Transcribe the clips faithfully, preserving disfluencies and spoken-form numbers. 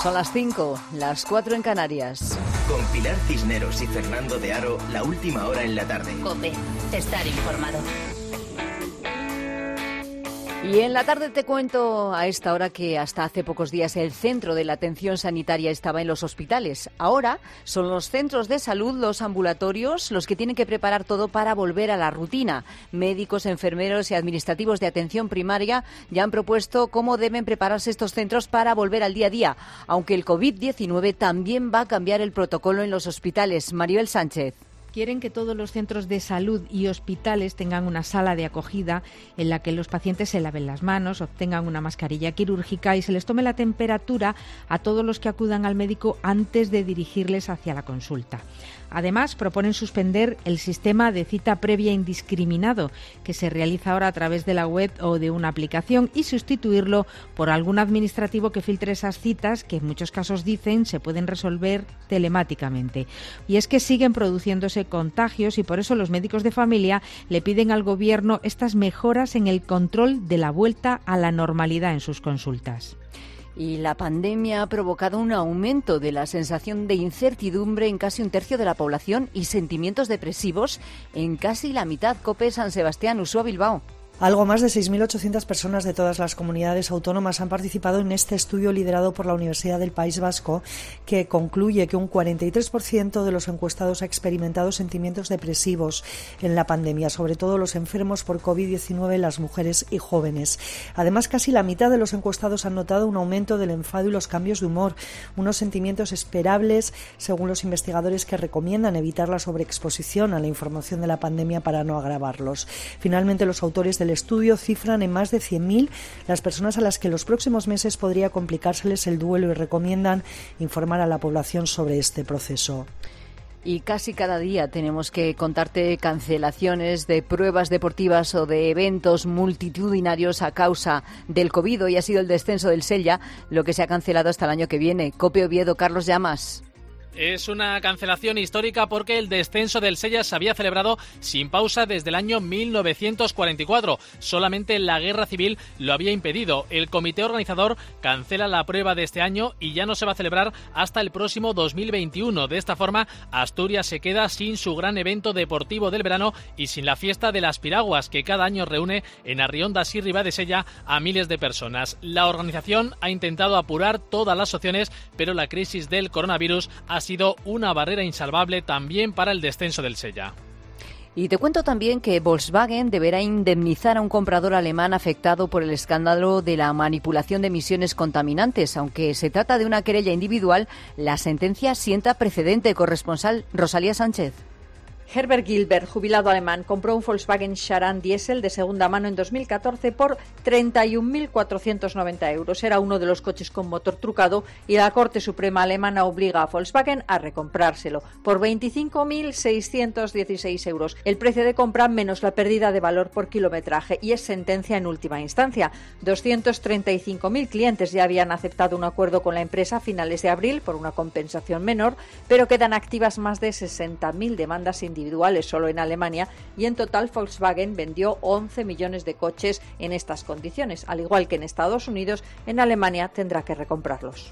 Son las cinco, las cuatro en Canarias. Con Pilar Cisneros y Fernando de Aro, la última hora en la tarde. COPE, estar informado. Y en la tarde te cuento a esta hora que hasta hace pocos días el centro de la atención sanitaria estaba en los hospitales. Ahora son los centros de salud, los ambulatorios, los que tienen que preparar todo para volver a la rutina. Médicos, enfermeros y administrativos de atención primaria ya han propuesto cómo deben prepararse estos centros para volver al día a día, aunque el covid diecinueve también va a cambiar el protocolo en los hospitales. Maribel Sánchez. Quieren que todos los centros de salud y hospitales tengan una sala de acogida en la que los pacientes se laven las manos, obtengan una mascarilla quirúrgica y se les tome la temperatura a todos los que acudan al médico antes de dirigirles hacia la consulta. Además, proponen suspender el sistema de cita previa indiscriminado que se realiza ahora a través de la web o de una aplicación y sustituirlo por algún administrativo que filtre esas citas que en muchos casos dicen se pueden resolver telemáticamente. Y es que siguen produciéndose contagios y por eso los médicos de familia le piden al Gobierno estas mejoras en el control de la vuelta a la normalidad en sus consultas. Y la pandemia ha provocado un aumento de la sensación de incertidumbre en casi un tercio de la población y sentimientos depresivos en casi la mitad. COPE San Sebastián, Uxue Bilbao. Algo más de seis mil ochocientas personas de todas las comunidades autónomas han participado en este estudio liderado por la Universidad del País Vasco, que concluye que un cuarenta y tres por ciento de los encuestados ha experimentado sentimientos depresivos en la pandemia, sobre todo los enfermos por covid diecinueve, las mujeres y jóvenes. Además, casi la mitad de los encuestados han notado un aumento del enfado y los cambios de humor, unos sentimientos esperables, según los investigadores, que recomiendan evitar la sobreexposición a la información de la pandemia para no agravarlos. Finalmente, los autores de El estudio cifran en más de cien mil las personas a las que en los próximos meses podría complicárseles el duelo y recomiendan informar a la población sobre este proceso. Y casi cada día tenemos que contarte cancelaciones de pruebas deportivas o de eventos multitudinarios a causa del COVID. Hoy ha sido el descenso del Sella, lo que se ha cancelado hasta el año que viene. COPE Oviedo, Carlos Llamas. Es una cancelación histórica porque el descenso del Sella se había celebrado sin pausa desde el año mil novecientos cuarenta y cuatro. Solamente la guerra civil lo había impedido. El comité organizador cancela la prueba de este año y ya no se va a celebrar hasta el próximo dos mil veintiuno. De esta forma, Asturias se queda sin su gran evento deportivo del verano y sin la fiesta de las piraguas, que cada año reúne en Arriondas y Ribadesella a miles de personas. La organización ha intentado apurar todas las opciones, pero la crisis del coronavirus ha sido una barrera insalvable también para el descenso del Sella. Y te cuento también que Volkswagen deberá indemnizar a un comprador alemán afectado por el escándalo de la manipulación de emisiones contaminantes. Aunque se trata de una querella individual, la sentencia sienta precedente. Corresponsal Rosalía Sánchez. Herbert Gilbert, jubilado alemán, compró un Volkswagen Charan Diesel de segunda mano en dos mil catorce por treinta y un mil cuatrocientos noventa euros. Era uno de los coches con motor trucado y la Corte Suprema alemana obliga a Volkswagen a recomprárselo por veinticinco mil seiscientos dieciséis euros. El precio de compra menos la pérdida de valor por kilometraje y es sentencia en última instancia. doscientos treinta y cinco mil clientes ya habían aceptado un acuerdo con la empresa a finales de abril por una compensación menor, pero quedan activas más de sesenta mil demandas individuales solo en Alemania y en total Volkswagen vendió once millones de coches en estas condiciones. Al igual que en Estados Unidos, en Alemania tendrá que recomprarlos.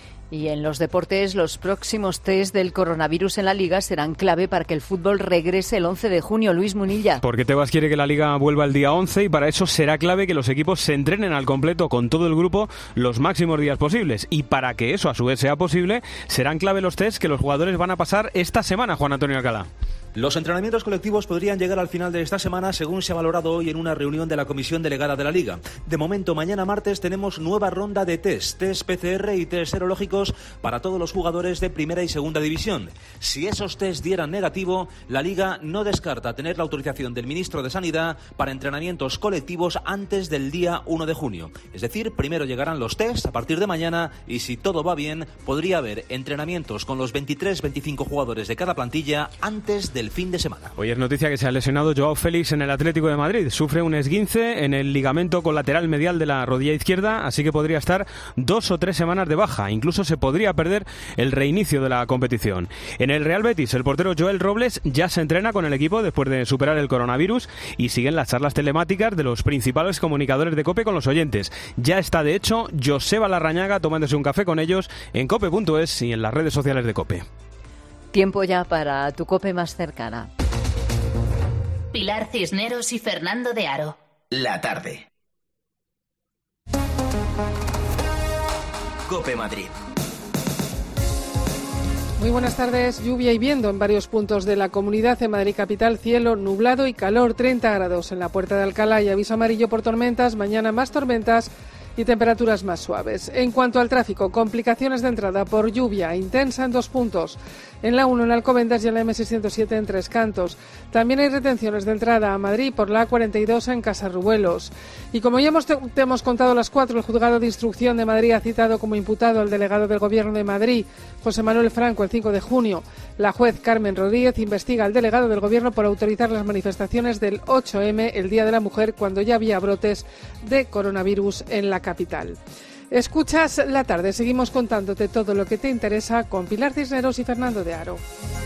Y en los deportes, los próximos test del coronavirus en la Liga serán clave para que el fútbol regrese el once de junio. Luis Munilla. Porque Tebas quiere que la Liga vuelva el día once y para eso será clave que los equipos se entrenen al completo con todo el grupo los máximos días posibles. Y para que eso a su vez sea posible, serán clave los test que los jugadores van a pasar esta semana, Juan Antonio Alcalá. Los entrenamientos colectivos podrían llegar al final de esta semana, según se ha valorado hoy en una reunión de la Comisión Delegada de la Liga. De momento, mañana martes tenemos nueva ronda de test, test P C R y test serológicos para todos los jugadores de primera y segunda división. Si esos test dieran negativo, la Liga no descarta tener la autorización del ministro de Sanidad para entrenamientos colectivos antes del día uno de junio. Es decir, primero llegarán los test a partir de mañana y si todo va bien, podría haber entrenamientos con los veintitrés veinticinco jugadores de cada plantilla antes de del fin de semana. Hoy es noticia que se ha lesionado Joao Félix en el Atlético de Madrid. Sufre un esguince en el ligamento colateral medial de la rodilla izquierda, así que podría estar dos o tres semanas de baja. Incluso se podría perder el reinicio de la competición. En el Real Betis, el portero Joel Robles ya se entrena con el equipo después de superar el coronavirus y siguen las charlas telemáticas de los principales comunicadores de COPE con los oyentes. Ya está, de hecho, Joseba Larrañaga tomándose un café con ellos en cope punto es y en las redes sociales de COPE. Tiempo ya para tu COPE más cercana. Pilar Cisneros y Fernando de Aro. La tarde. COPE Madrid. Muy buenas tardes. Lluvia y viento en varios puntos de la comunidad. En Madrid capital, cielo nublado y calor, treinta grados en la Puerta de Alcalá y aviso amarillo por tormentas. Mañana más tormentas y temperaturas más suaves. En cuanto al tráfico, complicaciones de entrada por lluvia intensa en dos puntos. En la uno en Alcobendas y en la eme seiscientos siete en Tres Cantos. También hay retenciones de entrada a Madrid por la A cuarenta y dos en Casarruelos. Y como ya hemos te, te hemos contado a las cuatro, el Juzgado de Instrucción de Madrid ha citado como imputado al delegado del Gobierno de Madrid, José Manuel Franco, el cinco de junio. La juez Carmen Rodríguez investiga al delegado del Gobierno por autorizar las manifestaciones del ocho eme, el Día de la Mujer, cuando ya había brotes de coronavirus en la capital. Escuchas La Tarde, seguimos contándote todo lo que te interesa con Pilar Cisneros y Fernando de Aro.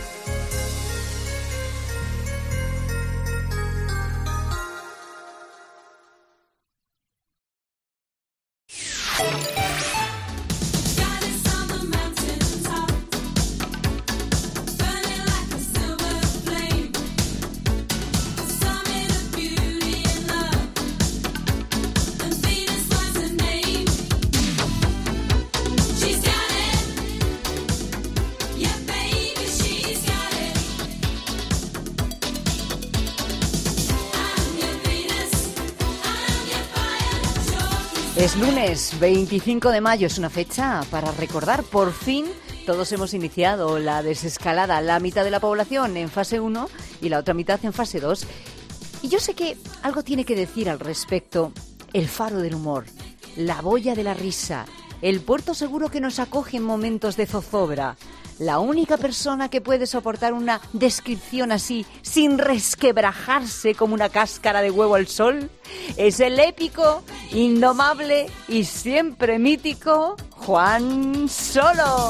Es lunes veinticinco de mayo, es una fecha para recordar. Por fin todos hemos iniciado la desescalada, la mitad de la población en fase uno y la otra mitad en fase dos. Y yo sé que algo tiene que decir al respecto el faro del humor, la boya de la risa, el puerto seguro que nos acoge en momentos de zozobra. La única persona que puede soportar una descripción así, sin resquebrajarse como una cáscara de huevo al sol, es el épico, indomable y siempre mítico Juan Solo.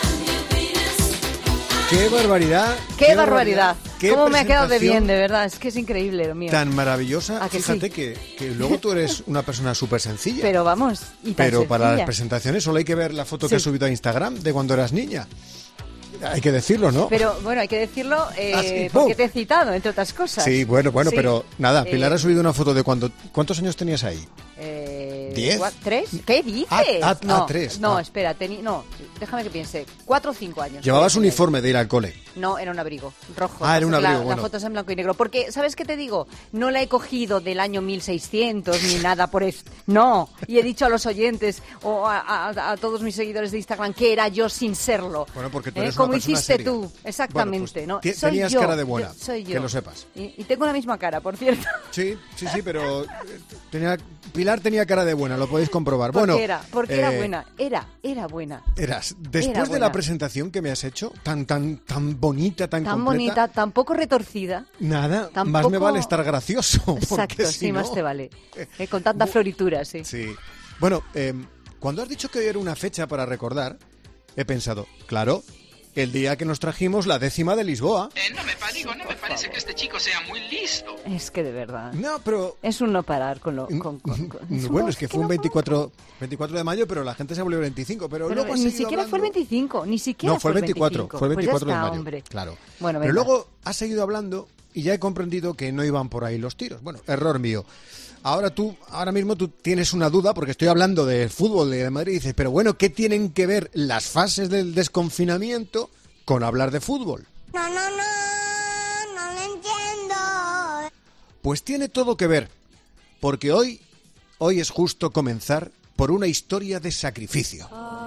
¡Qué barbaridad! ¡Qué, qué barbaridad! Qué ¿Cómo me ha quedado de bien, de verdad? Es que es increíble lo mío. Tan maravillosa. Que Fíjate sí? que, que luego tú eres una persona súper sencilla. Pero vamos, y tan Pero sencilla. Para las presentaciones solo hay que ver la foto Sí. que has subido a Instagram de cuando eras niña. Hay que decirlo, ¿no? Pero bueno, hay que decirlo eh, Ah, sí. porque ¡Bum! te he citado, entre otras cosas. Sí, bueno, bueno, Sí. pero nada, Pilar Eh, ha subido una foto de cuando... ¿Cuántos años tenías ahí? Eh, ¿Diez? cua- ¿Tres? ¿Qué dices? Ah, ah, no, ah, tres, no, ah. espera, tení, no, déjame que piense. Cuatro o cinco años. Llevabas Tenía. uniforme de ir al cole. No, era un abrigo rojo. Ah, era un La- abrigo, la, bueno. foto es en blanco y negro. Porque, ¿sabes qué te digo? No la he cogido del año mil seiscientos ni nada por eso. No. Y he dicho a los oyentes o a, a- a todos mis seguidores de Instagram que era yo sin serlo. Bueno, porque tú ¿Eh? eres Como una persona hiciste seria. tú. Exactamente. Bueno, pues, ¿no? ti- Soy tenías yo. cara de buena, Yo- soy yo. que lo sepas. Y, y tengo la misma cara, por cierto. Sí, sí, sí, pero eh, tenía, Pilar tenía cara de buena, lo podéis comprobar. Porque Bueno, era, porque era eh, buena. Era, era buena. Eras, después Era de buena. la presentación que me has hecho, tan tan tan bonita, tan, Tan completa, bonita, tan poco retorcida. nada, más Tampoco- me vale estar gracioso. porque Exacto, si sí, no- más te vale. Eh, con tanta floritura, sí. Sí. Bueno, eh, cuando has dicho que hoy era una fecha para recordar, he pensado, claro, el día que nos trajimos la décima de Lisboa. Eh, no me, pa- digo, no me parece que este chico sea muy listo. Es que de verdad. No, pero... Es un no parar con lo... Con, con- con- es un Bueno, no- es que fue un veinticuatro, veinticuatro de mayo, pero la gente se volvió el veinticinco. Pero, Pero luego has ni seguido siquiera fue el hablando- veinticinco, ni siquiera No, fue el veinticuatro, fue el Pues ya veinticuatro está, de mayo. hombre. Claro. Bueno, pero venga. luego has seguido hablando y ya he comprendido que no iban por ahí los tiros. Bueno, error mío. Ahora tú, ahora mismo tú tienes una duda porque estoy hablando del fútbol de Madrid y dices, pero bueno, ¿qué tienen que ver las fases del desconfinamiento con hablar de fútbol? No, no, no, no lo entiendo. Pues tiene todo que ver, porque hoy, hoy es justo comenzar por una historia de sacrificio.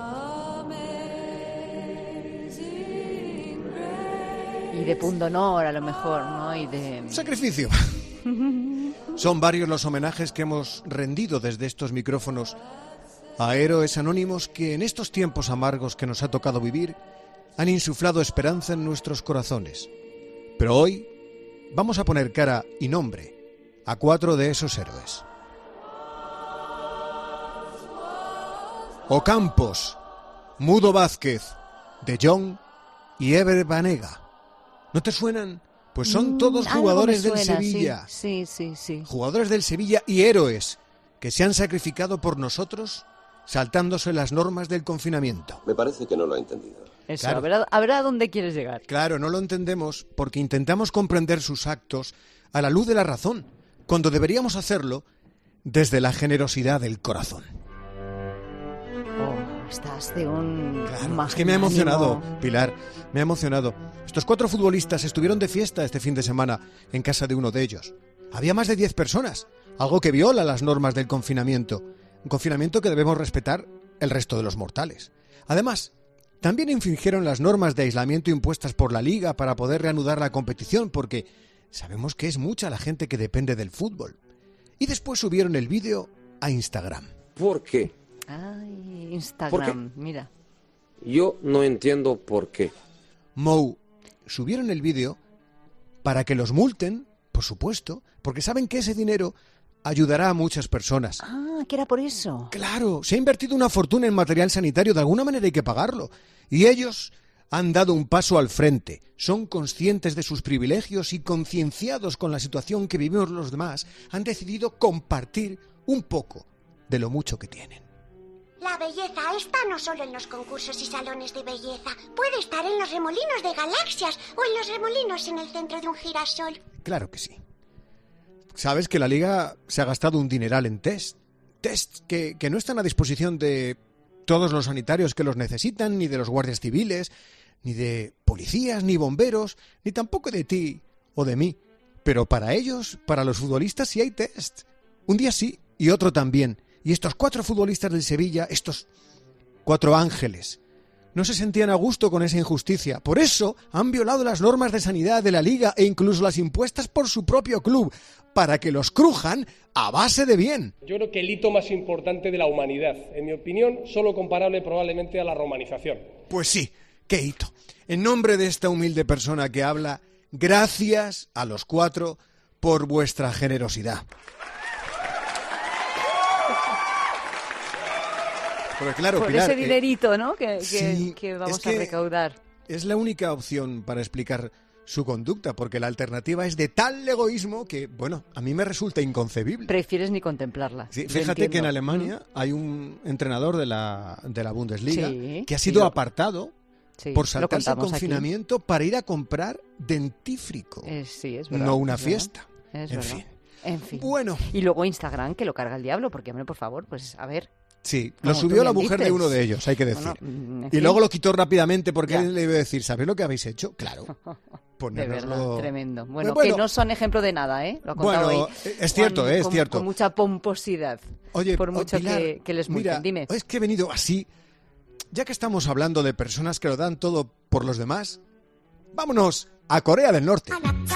Y de punto honor, a lo mejor, ¿no? Y de... Sacrificio. Son varios los homenajes que hemos rendido desde estos micrófonos a héroes anónimos que en estos tiempos amargos que nos ha tocado vivir han insuflado esperanza en nuestros corazones. Pero hoy vamos a poner cara y nombre a cuatro de esos héroes. Ocampos, Mudo Vázquez, De Jong y Ever Banega. ¿No te suenan? Pues son todos jugadores del Sevilla. Sí, sí, sí, sí. Jugadores del Sevilla y héroes que se han sacrificado por nosotros saltándose las normas del confinamiento. Me parece que no lo he entendido. Eso, Claro. a, ver, a ver a dónde quieres llegar. Claro, no lo entendemos porque intentamos comprender sus actos a la luz de la razón, cuando deberíamos hacerlo desde la generosidad del corazón. Oh, estás de un... Claro, es que me ha emocionado, Pilar, me ha emocionado. Estos cuatro futbolistas estuvieron de fiesta este fin de semana en casa de uno de ellos. Había más de diez personas, algo que viola las normas del confinamiento, un confinamiento que debemos respetar el resto de los mortales. Además, también infringieron las normas de aislamiento impuestas por la Liga para poder reanudar la competición, porque sabemos que es mucha la gente que depende del fútbol. Y después subieron el vídeo a Instagram. ¿Por qué? Ay, Instagram, mira. Yo no entiendo por qué. Mou, subieron el vídeo para que los multen, por supuesto, porque saben que ese dinero ayudará a muchas personas. Ah, que era por eso. Claro, se ha invertido una fortuna en material sanitario, de alguna manera hay que pagarlo. Y ellos han dado un paso al frente, son conscientes de sus privilegios y concienciados con la situación que vivimos los demás, han decidido compartir un poco de lo mucho que tienen. La belleza está no solo en los concursos y salones de belleza. Puede estar en los remolinos de galaxias o en los remolinos en el centro de un girasol. Claro que sí. Sabes que la Liga se ha gastado un dineral en test. Test que, que no están a disposición de todos los sanitarios que los necesitan, ni de los guardias civiles, ni de policías, ni bomberos, ni tampoco de ti o de mí. Pero para ellos, para los futbolistas, sí hay test. Un día sí y otro también. Y estos cuatro futbolistas del Sevilla, estos cuatro ángeles, no se sentían a gusto con esa injusticia. Por eso han violado las normas de sanidad de la Liga e incluso las impuestas por su propio club, para que los crujan a base de bien. Yo creo que el hito más importante de la humanidad, en mi opinión, solo comparable probablemente a la romanización. Pues sí, qué hito. En nombre de esta humilde persona que habla, gracias a los cuatro por vuestra generosidad. Porque claro, por Pilar, ese dinerito, eh, ¿no? Que, que, sí, que vamos es que a recaudar. Es la única opción para explicar su conducta, porque la alternativa es de tal egoísmo que, bueno, a mí me resulta inconcebible. Prefieres ni contemplarla. Sí, fíjate que en Alemania mm. hay un entrenador de la, de la Bundesliga sí, que ha sido lo, apartado sí, por saltarse el confinamiento aquí. para ir a comprar dentífrico. Eh, sí, es verdad. No una es fiesta. Es en verdad. fin. En fin. Bueno. Y luego Instagram, que lo carga el diablo, porque, hombre, por favor, pues a ver... Sí, lo subió la mujer dices. de uno de ellos, hay que decir. Bueno, y luego lo quitó rápidamente porque él le iba a decir, ¿sabéis lo que habéis hecho? Claro. De verdad, tremendo. Bueno, bueno, que no son ejemplo de nada, ¿eh? Lo ha contado bueno, ahí es cierto, con, eh, es con, cierto. Con mucha pomposidad. Oye, por mucho Pilar, que, que les multen. Mira, Dime. Es que he venido así, ya que estamos hablando de personas que lo dan todo por los demás, vámonos a Corea del Norte.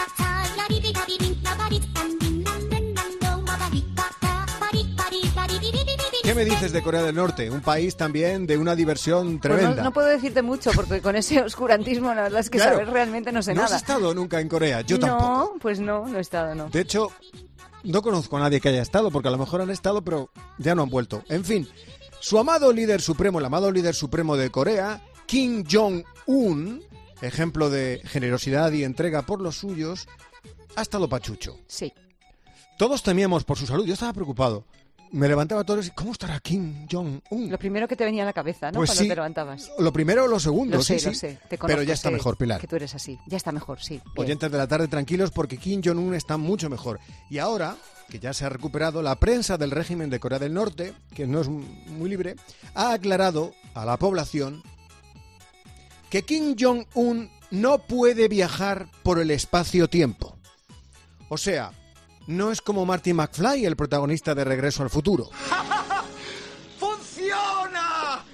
¿Qué me dices de Corea del Norte? Un país también de una diversión tremenda. Pues no, no puedo decirte mucho, porque con ese oscurantismo la verdad es que claro, saber realmente no sé ¿no nada. ¿No has estado nunca en Corea? Yo no, tampoco. No, pues no, no he estado, no. De hecho, no conozco a nadie que haya estado, porque a lo mejor han estado, pero ya no han vuelto. En fin, su amado líder supremo, el amado líder supremo de Corea, Kim Jong-un, ejemplo de generosidad y entrega por los suyos, ha estado pachucho. Sí. Todos temíamos por su salud, yo estaba preocupado. Me levantaba todos y ¿cómo estará Kim Jong-un? Lo primero que te venía a la cabeza, ¿no? Pues Cuando sí, te levantabas. Lo primero o lo segundo, lo sé, sí, lo sí. sé. Te conozco, pero ya está sé mejor, Pilar. Que tú eres así. Ya está mejor, sí. Bien. Oyentes de la tarde, tranquilos, porque Kim Jong-un está mucho mejor. Y ahora, que ya se ha recuperado, la prensa del régimen de Corea del Norte, que no es muy libre, ha aclarado a la población que Kim Jong-un no puede viajar por el espacio-tiempo. O sea, no es como Marty McFly, el protagonista de Regreso al Futuro. ¡Funciona!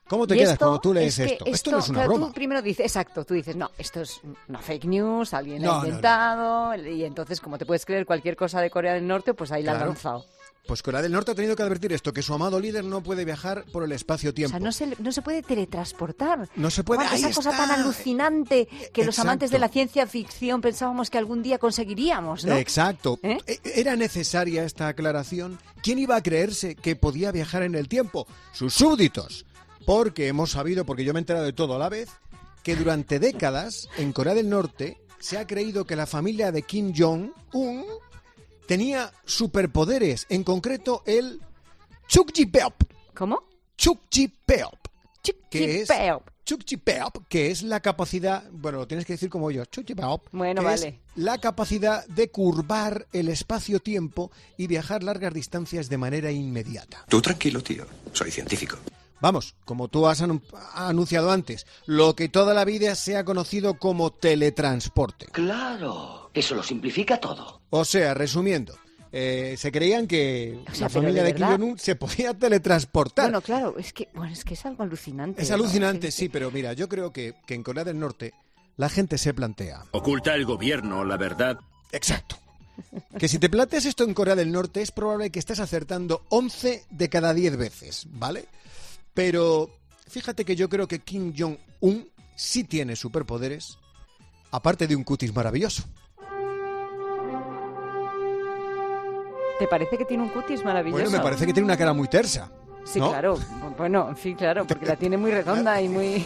¿Cómo te y quedas esto cuando tú lees es esto? esto? Esto no es una claro, broma. Tú primero dices, exacto, tú dices, no, esto es una fake news, alguien No, lo no, ha no. inventado, y entonces, como te puedes creer cualquier cosa de Corea del Norte, pues ahí la han Claro. lanzado. Pues Corea del Norte ha tenido que advertir esto, que su amado líder no puede viajar por el O espacio-tiempo. sea, no se, no se puede teletransportar. No se puede, Juan, ahí esa cosa está. tan alucinante que los Exacto. amantes de la ciencia ficción pensábamos que algún día conseguiríamos, ¿no? Exacto. ¿Eh? E- ¿Era necesaria esta aclaración? ¿Quién iba a creerse que podía viajar en el tiempo? Sus súbditos. Porque hemos sabido, porque yo me he enterado de todo a la vez, que durante décadas en Corea del Norte se ha creído que la familia de Kim Jong-un tenía superpoderes, en concreto el Chukjipeop. ¿Cómo? Chukjipeop. Que es Chukjipeop. Chukjipeop, que es la capacidad, bueno, lo tienes que decir como yo, Chukjipeop, Bueno, que vale. es la capacidad de curvar el espacio-tiempo y viajar largas distancias de manera inmediata. Tú tranquilo, tío. Soy científico. Vamos, como tú has anu- anunciado antes, lo que toda la vida se ha conocido como teletransporte. Claro, eso lo simplifica todo. O sea, resumiendo, eh, se creían que O sea, la pero familia de de Kim verdad. Jong-un se podía teletransportar. Bueno, claro, es que, bueno, es que es algo alucinante. Es ¿no? alucinante, sí, pero mira, yo creo que, que en Corea del Norte la gente se plantea. Oculta el gobierno la verdad. Exacto. Que si te planteas esto en Corea del Norte es probable que estés acertando once de cada diez veces, ¿vale? Pero fíjate que yo creo que Kim Jong-un sí tiene superpoderes, aparte de un cutis maravilloso. ¿Te parece que tiene un cutis maravilloso? Bueno, me parece que tiene una cara muy tersa. Sí, ¿no? claro. Bueno, en fin, claro, porque la tiene muy redonda y muy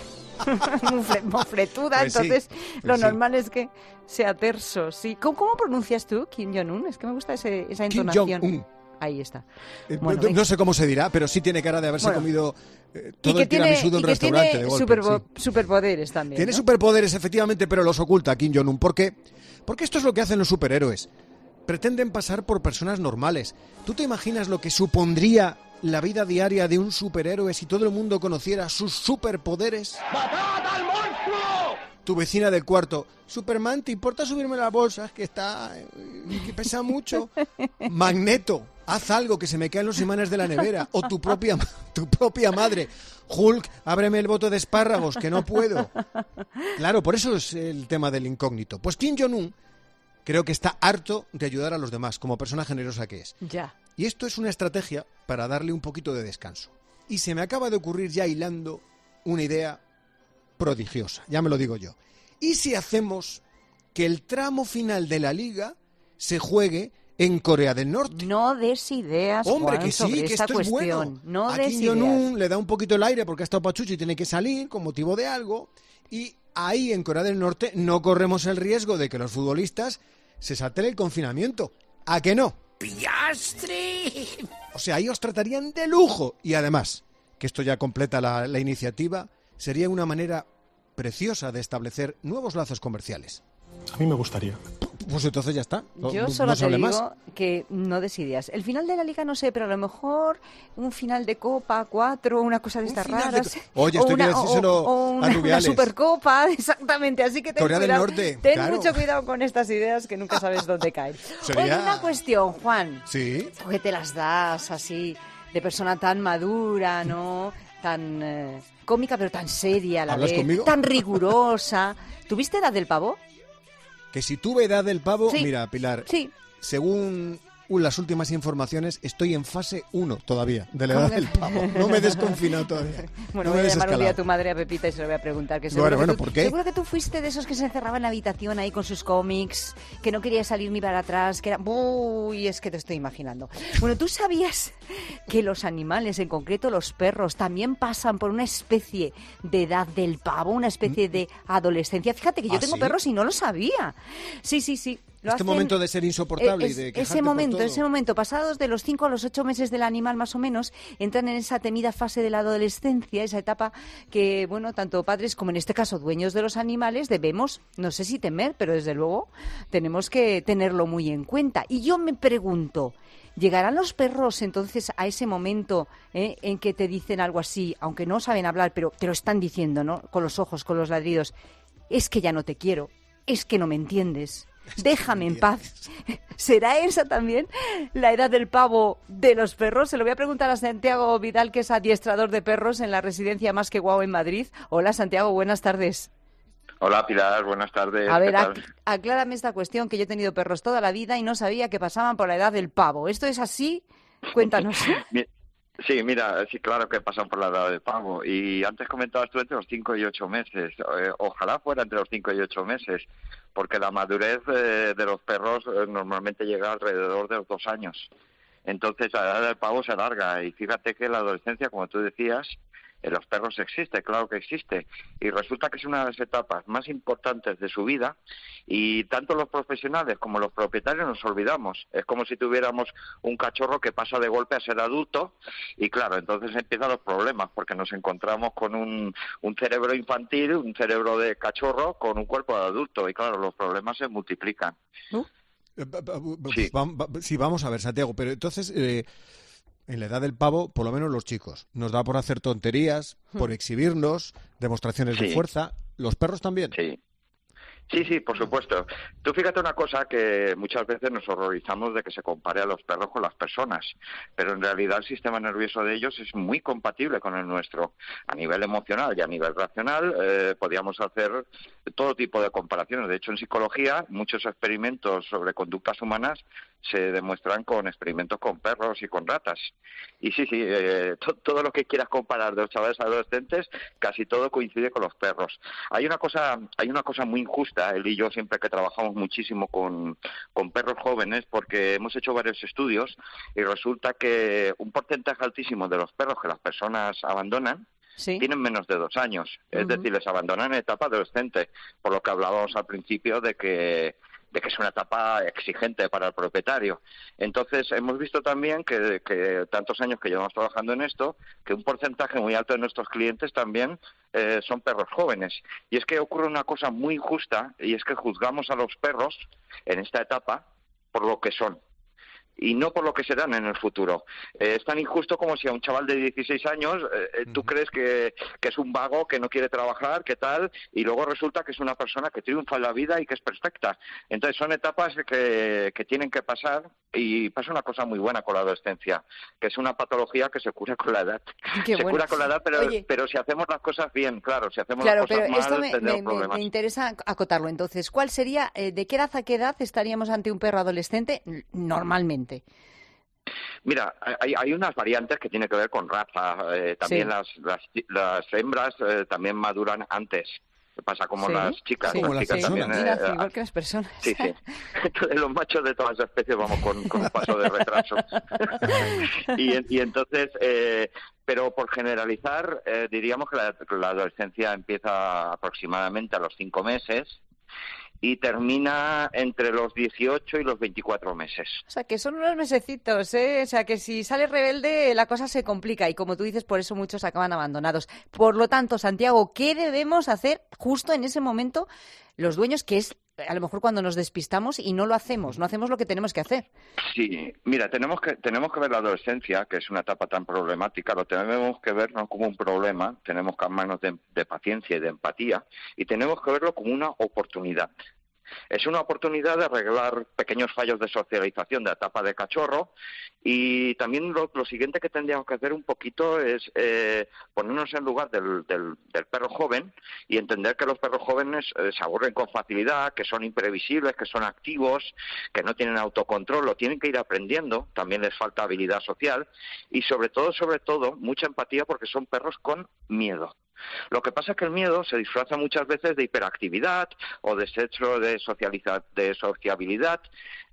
mufle- mofletuda, Pues sí, entonces pues lo sí. normal es que sea terso, sí. ¿Cómo, cómo pronuncias tú Kim Jong-un? Es que me gusta ese, esa Kim entonación. Jong-un. Ahí está. Eh, Bueno, no, venga. no sé cómo se dirá, pero sí tiene cara de haberse Bueno. comido eh, Y todo que el tiene, tiramisú de un y que restaurante tiene de golpe. superpo- sí. superpoderes también. Tiene ¿no? superpoderes, efectivamente, pero los oculta Kim Jong-un. ¿Por qué? Porque esto es lo que hacen los superhéroes. Pretenden pasar por personas normales. ¿Tú te imaginas lo que supondría la vida diaria de un superhéroe si todo el mundo conociera sus superpoderes? ¡Matad al monstruo! Tu vecina del cuarto, Superman, ¿te importa subirme la bolsa? Es que está... eh, que pesa mucho. Magneto, haz algo que se me caen los imanes de la nevera. O tu propia, tu propia madre. Hulk, ábreme el bote de espárragos, que no puedo. Claro, por eso es el tema del incógnito. Pues Kim Jong-un creo que está harto de ayudar a los demás, como persona generosa que es. Ya. Y esto es una estrategia para darle un poquito de descanso. Y se me acaba de ocurrir ya hilando una idea prodigiosa, ya me lo digo yo. ¿Y si hacemos que el tramo final de la liga se juegue en Corea del Norte? No des ideas, Hombre, Juan, que sobre sí, que esta esto es cuestión. bueno. No A des Kim ideas. Jong-un le da un poquito el aire porque ha estado pachucho y tiene que salir con motivo de algo. Y ahí en Corea del Norte no corremos el riesgo de que los futbolistas se salten el confinamiento. ¿A que no? ¡Piastri! O sea, ahí os tratarían de lujo. Y además, que esto ya completa la, la iniciativa, sería una manera preciosa de establecer nuevos lazos comerciales. A mí me gustaría. Pues entonces ya está. No, Yo no- solo no se te hable digo más. que no des ideas. El final de la liga no sé, pero a lo mejor un final de Copa cuatro, una cosa de estas final de raras. co- Oye, o esto hay que una, o- decírselo o a una, una Rubiales. Supercopa, exactamente. Así que ten, Corea del cuidado, Norte, ten claro. mucho cuidado con estas ideas que nunca sabes dónde caen. Sería- Oye, una cuestión, Juan. Sí. ¿Tú que te las das así, de persona tan madura, ¿no? Tan eh, cómica, pero tan seria a la ¿Hablas vez. conmigo? Tan rigurosa. ¿Tuviste edad del pavo? Que si tuve edad del pavo, Sí. mira, Pilar, Sí. según las últimas informaciones, estoy en fase uno todavía de la ¿Cómo edad que- del pavo. No me he desconfinado todavía. Bueno, no me voy he a llamar un día a desescalado. tu madre, a Pepita, y se lo voy a preguntar. Que seguro Bueno, que bueno, tú, ¿por qué? Seguro que tú fuiste de esos que se encerraban en la habitación ahí con sus cómics, que no quería salir ni para atrás, que era... Uy, es que te estoy imaginando. Bueno, ¿tú sabías que los animales, en concreto los perros, también pasan por una especie de edad del pavo, una especie de adolescencia? Fíjate que yo ¿Ah, tengo sí? perros y no lo sabía. Sí, sí, sí. Lo Este hacen- momento de ser insoportable eh, y de es- quejarte ese por momento, todo. ese momento, pasados de los cinco a los ocho meses del animal más o menos, entran en esa temida fase de la adolescencia, esa etapa que, bueno, tanto padres como en este caso dueños de los animales debemos, no sé si temer, pero desde luego tenemos que tenerlo muy en cuenta. Y yo me pregunto, ¿llegarán los perros entonces a ese momento eh, en que te dicen algo así, aunque no saben hablar, pero te lo están diciendo, ¿no? Con los ojos, con los ladridos, es que ya no te quiero, es que no me entiendes? déjame en paz. ¿Será esa también la edad del pavo de los perros? Se lo voy a preguntar a Santiago Vidal, que es adiestrador de perros en la residencia Más que Guau en Madrid. Hola, Santiago, buenas tardes. Hola, Pilar, buenas tardes. A ver, ac- aclárame esta cuestión, que yo he tenido perros toda la vida y no sabía que pasaban por la edad del pavo. ¿Esto es así? Cuéntanos. Sí, mira, sí, claro que pasan por la edad del pavo. Y antes comentabas tú entre los cinco y ocho meses. Eh, ojalá fuera entre los cinco y ocho meses, porque la madurez eh, de los perros eh, normalmente llega alrededor de los dos años. Entonces, la edad del pavo se alarga. Y fíjate que la adolescencia, como tú decías, en los perros existe, claro que existe, y resulta que es una de las etapas más importantes de su vida, y tanto los profesionales como los propietarios nos olvidamos. Es como si tuviéramos un cachorro que pasa de golpe a ser adulto, y claro, entonces empiezan los problemas, porque nos encontramos con un, un cerebro infantil, un cerebro de cachorro, con un cuerpo de adulto, y claro, los problemas se multiplican. ¿No? Sí. sí, vamos a ver, Santiago, pero entonces... Eh... En la edad del pavo, por lo menos los chicos, nos da por hacer tonterías, por exhibirnos, demostraciones sí. de fuerza. ¿Los perros también? Sí. Sí, sí, por supuesto. Tú fíjate una cosa, que muchas veces nos horrorizamos de que se compare a los perros con las personas, pero en realidad el sistema nervioso de ellos es muy compatible con el nuestro. A nivel emocional y a nivel racional eh, podríamos hacer todo tipo de comparaciones. De hecho, en psicología, muchos experimentos sobre conductas humanas se demuestran con experimentos con perros y con ratas. Y sí, sí, eh, to- todo lo que quieras comparar de los chavales adolescentes, casi todo coincide con los perros. Hay una cosa, hay una cosa muy injusta. Él y yo siempre que trabajamos muchísimo con, con perros jóvenes, porque hemos hecho varios estudios y resulta que un porcentaje altísimo de los perros que las personas abandonan ¿Sí? tienen menos de dos años. Es uh-huh. decir, les abandonan en etapa adolescente, por lo que hablábamos al principio de que de que es una etapa exigente para el propietario. Entonces, hemos visto también que, que tantos años que llevamos trabajando en esto, que un porcentaje muy alto de nuestros clientes también eh, son perros jóvenes. Y es que ocurre una cosa muy injusta, y es que juzgamos a los perros en esta etapa por lo que son, y no por lo que serán en el futuro. Eh, es tan injusto como si a un chaval de dieciséis años eh, tú crees que, que es un vago, que no quiere trabajar, que tal, y luego resulta que es una persona que triunfa en la vida y que es perfecta. Entonces son etapas que, que tienen que pasar, y pasa una cosa muy buena con la adolescencia, que es una patología que se cura con la edad. Qué se bueno. cura con la edad, pero, Oye, pero si hacemos las cosas bien, claro, si hacemos claro, las cosas pero mal, esto me, tendremos me, problemas. me interesa acotarlo. Entonces, ¿cuál sería, eh, de qué edad a qué edad estaríamos ante un perro adolescente normalmente? Mira, hay, hay unas variantes que tienen que ver con raza. Eh, también sí. las, las, las hembras eh, también maduran antes. Pasa como ¿Sí? las chicas. Sí. Las como chicas las también, Mira, eh, igual que las personas. Sí, sí. Entonces, los machos de todas las especies vamos con, con un paso de retraso. y, y entonces, eh, pero por generalizar, eh, diríamos que la, la adolescencia empieza aproximadamente a los cinco meses. Y termina entre los dieciocho y los veinticuatro meses. O sea, que son unos mesecitos, ¿eh? O sea, que si sale rebelde la cosa se complica y, como tú dices, por eso muchos acaban abandonados. Por lo tanto, Santiago, ¿qué debemos hacer justo en ese momento los dueños, que es a lo mejor cuando nos despistamos y no lo hacemos, no hacemos lo que tenemos que hacer? Sí, mira, tenemos que tenemos que ver la adolescencia, que es una etapa tan problemática, lo tenemos que ver no como un problema, tenemos que armarnos de, de paciencia y de empatía, y tenemos que verlo como una oportunidad. Es una oportunidad de arreglar pequeños fallos de socialización de la etapa de cachorro, y también lo, lo siguiente que tendríamos que hacer un poquito es eh, ponernos en lugar del, del, del perro joven y entender que los perros jóvenes eh, se aburren con facilidad, que son imprevisibles, que son activos, que no tienen autocontrol, lo tienen que ir aprendiendo, también les falta habilidad social y sobre todo, sobre todo, mucha empatía porque son perros con miedo. Lo que pasa es que el miedo se disfraza muchas veces de hiperactividad o de sexo de, socializa- de sociabilidad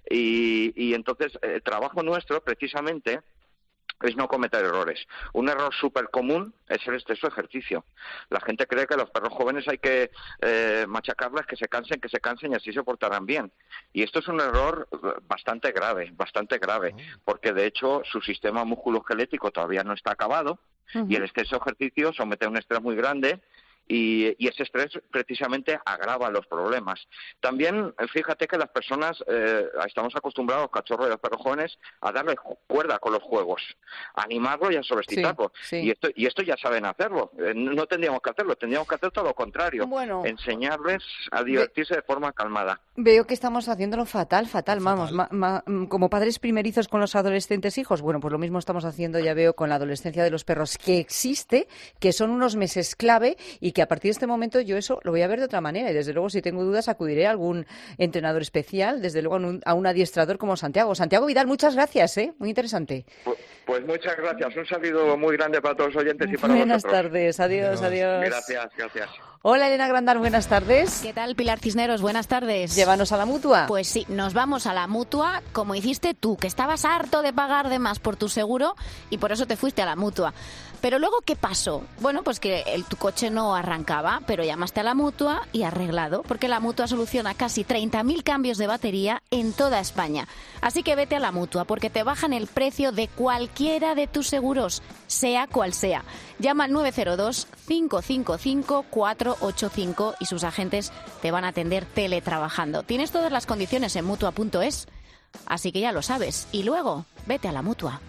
y, y entonces el trabajo nuestro precisamente es no cometer errores. Un error súper común es el exceso de ejercicio. La gente cree que los perros jóvenes hay que eh, machacarles, que se cansen, que se cansen y así se portarán bien. Y esto es un error bastante grave, bastante grave, porque de hecho su sistema musculoesquelético todavía no está acabado. Uh-huh. Y el exceso de ejercicio somete a un estrés muy grande y, y ese estrés precisamente agrava los problemas. También, fíjate que las personas eh, estamos acostumbrados, los cachorros y los perros jóvenes, a darle cuerda con los juegos, a animarlo y a sobreexcitarlo. Sí, sí. Y esto y esto ya saben hacerlo. Eh, no tendríamos que hacerlo, tendríamos que hacer todo lo contrario. Bueno, enseñarles a divertirse de, de forma calmada. Veo que estamos haciéndolo fatal, fatal, vamos, ma, ma, como padres primerizos con los adolescentes hijos, bueno, pues lo mismo estamos haciendo, ya veo, con la adolescencia de los perros, que existe, que son unos meses clave y que a partir de este momento yo eso lo voy a ver de otra manera y desde luego si tengo dudas acudiré a algún entrenador especial, desde luego a un, a un adiestrador como Santiago. Santiago Vidal, muchas gracias, ¿eh? Muy interesante. Pues, pues muchas gracias, un saludo muy grande para todos los oyentes y para Buenas vosotros. tardes, adiós, adiós. Gracias, gracias. Hola Elena Grandal, buenas tardes. ¿Qué tal, Pilar Cisneros? Buenas tardes. Llévanos a la Mutua. Pues sí, nos vamos a la Mutua como hiciste tú, que estabas harto de pagar de más por tu seguro y por eso te fuiste a la Mutua. Pero luego, ¿qué pasó? Bueno, pues que el, tu coche no arrancaba, pero llamaste a la Mutua y arreglado, porque la Mutua soluciona casi treinta mil cambios de batería en toda España. Así que vete a la Mutua, porque te bajan el precio de cualquiera de tus seguros, sea cual sea. Llama al nueve cero dos, cinco cinco cinco, cuatro ocho cinco y sus agentes te van a atender teletrabajando. Tienes todas las condiciones en mutua punto es, así que ya lo sabes. Y luego, vete a la Mutua.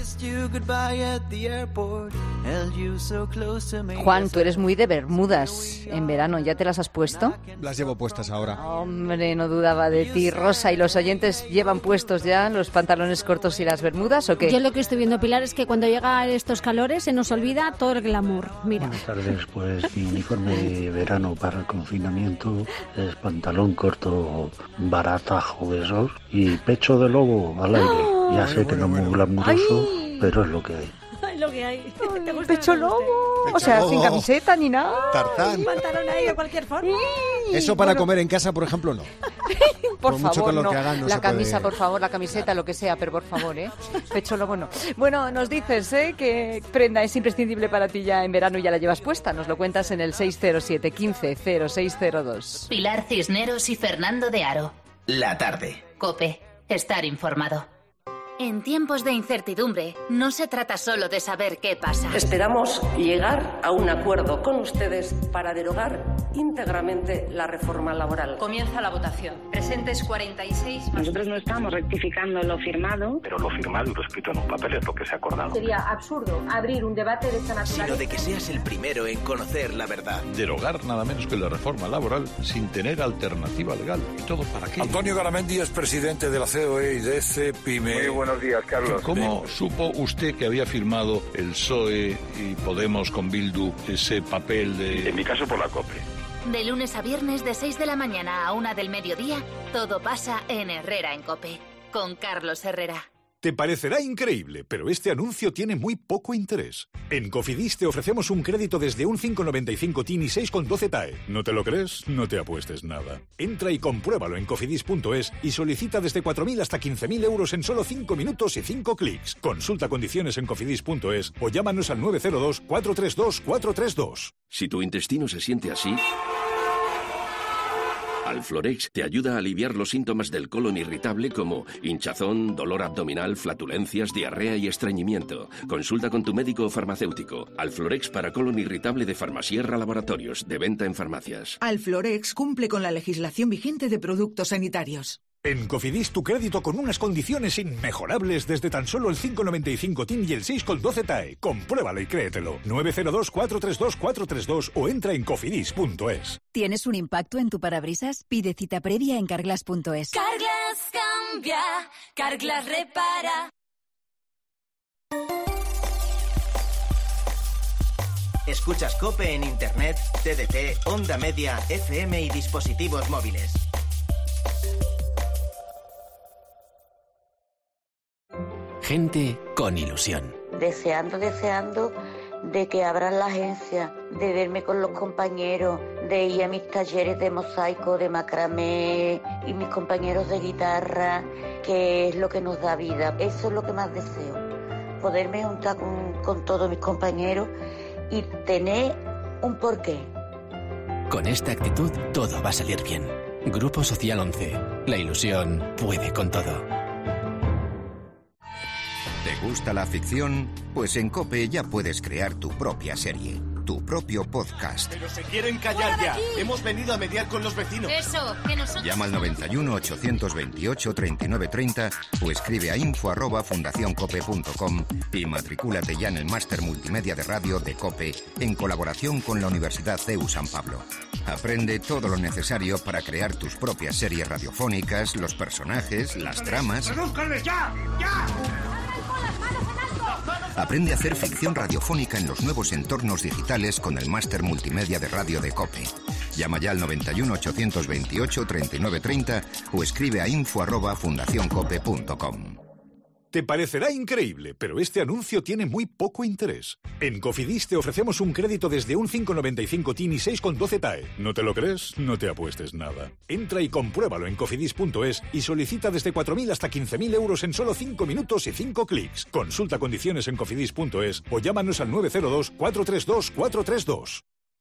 Juan, tú eres muy de bermudas en verano, ¿ya te las has puesto? Las llevo puestas ahora. Hombre, no dudaba de ti. Rosa, ¿y los oyentes llevan puestos ya los pantalones cortos y las bermudas o qué? Yo lo que estoy viendo, Pilar, es que cuando llegan estos calores se nos olvida todo el glamour. Mira. Buenas tardes, pues mi uniforme de verano para el confinamiento es pantalón corto baratajo de esos y pecho de lobo al aire. Ya sé bueno, que no es muy glamuroso, ay, pero es lo que hay. Es lo que hay. ¿Te gusta pecho lobo? Pecho o sea, lobo. Sin camiseta ni nada. Tartán. Pantalón ahí de cualquier forma. Eso para bueno. comer en casa, por ejemplo, no. Por, por favor, mucho calor no. que hagan, no la se camisa, puede... por favor, la camiseta, lo que sea, pero por favor, ¿eh? Pecho lobo no. Bueno, nos dices, ¿eh? Que prenda es imprescindible para ti ya en verano y ya la llevas puesta. Nos lo cuentas en el seis cero siete, quince, cero seis cero dos. Pilar Cisneros y Fernando de Aro. La tarde. COPE. Estar informado. En tiempos de incertidumbre, no se trata solo de saber qué pasa. Esperamos llegar a un acuerdo con ustedes para derogar íntegramente la reforma laboral. Comienza la votación. Presentes cuarenta y seis. Nosotros no estamos rectificando lo firmado. Pero lo firmado y lo escrito en un papel es lo que se ha acordado. Sería absurdo abrir un debate de esta naturaleza. Sino de que seas el primero en conocer la verdad. Derogar nada menos que la reforma laboral sin tener alternativa legal. ¿Y todo para qué? Antonio Garamendi es presidente de la C O E y de CEPIME. Muy buenos días, Carlos. ¿Cómo sí. supo usted que había firmado el P S O E y Podemos con Bildu ese papel de...? En mi caso, por la COPE. De lunes a viernes, de seis de la mañana a una del mediodía, todo pasa en Herrera en COPE, con Carlos Herrera. Te parecerá increíble, pero este anuncio tiene muy poco interés. En Cofidis te ofrecemos un crédito desde un cinco coma noventa y cinco T I N y seis coma doce T A E. ¿No te lo crees? No te apuestes nada. Entra y compruébalo en cofidis punto es y solicita desde cuatro mil hasta quince mil euros en solo cinco minutos y cinco clics. Consulta condiciones en cofidis punto es o llámanos al nueve cero dos, cuatro tres dos, cuatro tres dos. Si tu intestino se siente así... Alflorex te ayuda a aliviar los síntomas del colon irritable como hinchazón, dolor abdominal, flatulencias, diarrea y estreñimiento. Consulta con tu médico o farmacéutico. Alflorex para colon irritable de Farmasierra Laboratorios, de venta en farmacias. Alflorex cumple con la legislación vigente de productos sanitarios. En Cofidis tu crédito con unas condiciones inmejorables desde tan solo el cinco coma noventa y cinco T I N y el seis coma doce T A E. Compruébalo y créetelo. nueve cero dos, cuatro tres dos, cuatro tres dos o entra en cofidis punto es. ¿Tienes un impacto en tu parabrisas? Pide cita previa en carglass punto es. Carglass cambia, Carglass repara. Escuchas COPE en Internet, T D T, Onda Media, F M y dispositivos móviles. Gente con ilusión. Deseando, deseando de que abran la agencia, de verme con los compañeros, de ir a mis talleres de mosaico, de macramé y mis compañeros de guitarra, que es lo que nos da vida. Eso es lo que más deseo, poderme juntar con, con todos mis compañeros y tener un porqué. Con esta actitud todo va a salir bien. Grupo Social once. La ilusión puede con todo. ¿Te gusta la ficción? Pues en COPE ya puedes crear tu propia serie. tu propio podcast. Pero se quieren callar ya. Hemos venido a mediar con los vecinos. Eso, que nosotros... Llama al noventa y uno, ochocientos veintiocho, treinta y nueve treinta o escribe a info arroba fundacioncope punto com y matricúlate ya en el máster multimedia de radio de COPE en colaboración con la Universidad C E U San Pablo. Aprende todo lo necesario para crear tus propias series radiofónicas, los personajes, las tramas. ¡Redúzcanles ya! ¡Ya! Aprende a hacer ficción radiofónica en los nuevos entornos digitales con el máster multimedia de radio de COPE. Llama ya al noventa y uno, ochocientos veintiocho, treinta y nueve treinta o escribe a info arroba fundacioncope punto com. Te parecerá increíble, pero este anuncio tiene muy poco interés. En Cofidis te ofrecemos un crédito desde un cinco coma noventa y cinco T I N y seis coma doce T A E. ¿No te lo crees? No te apuestes nada. Entra y compruébalo en cofidis punto es y solicita desde cuatro mil hasta quince mil euros en solo cinco minutos y cinco clics. Consulta condiciones en cofidis punto es o llámanos al nueve cero dos, cuatro tres dos, cuatro tres dos.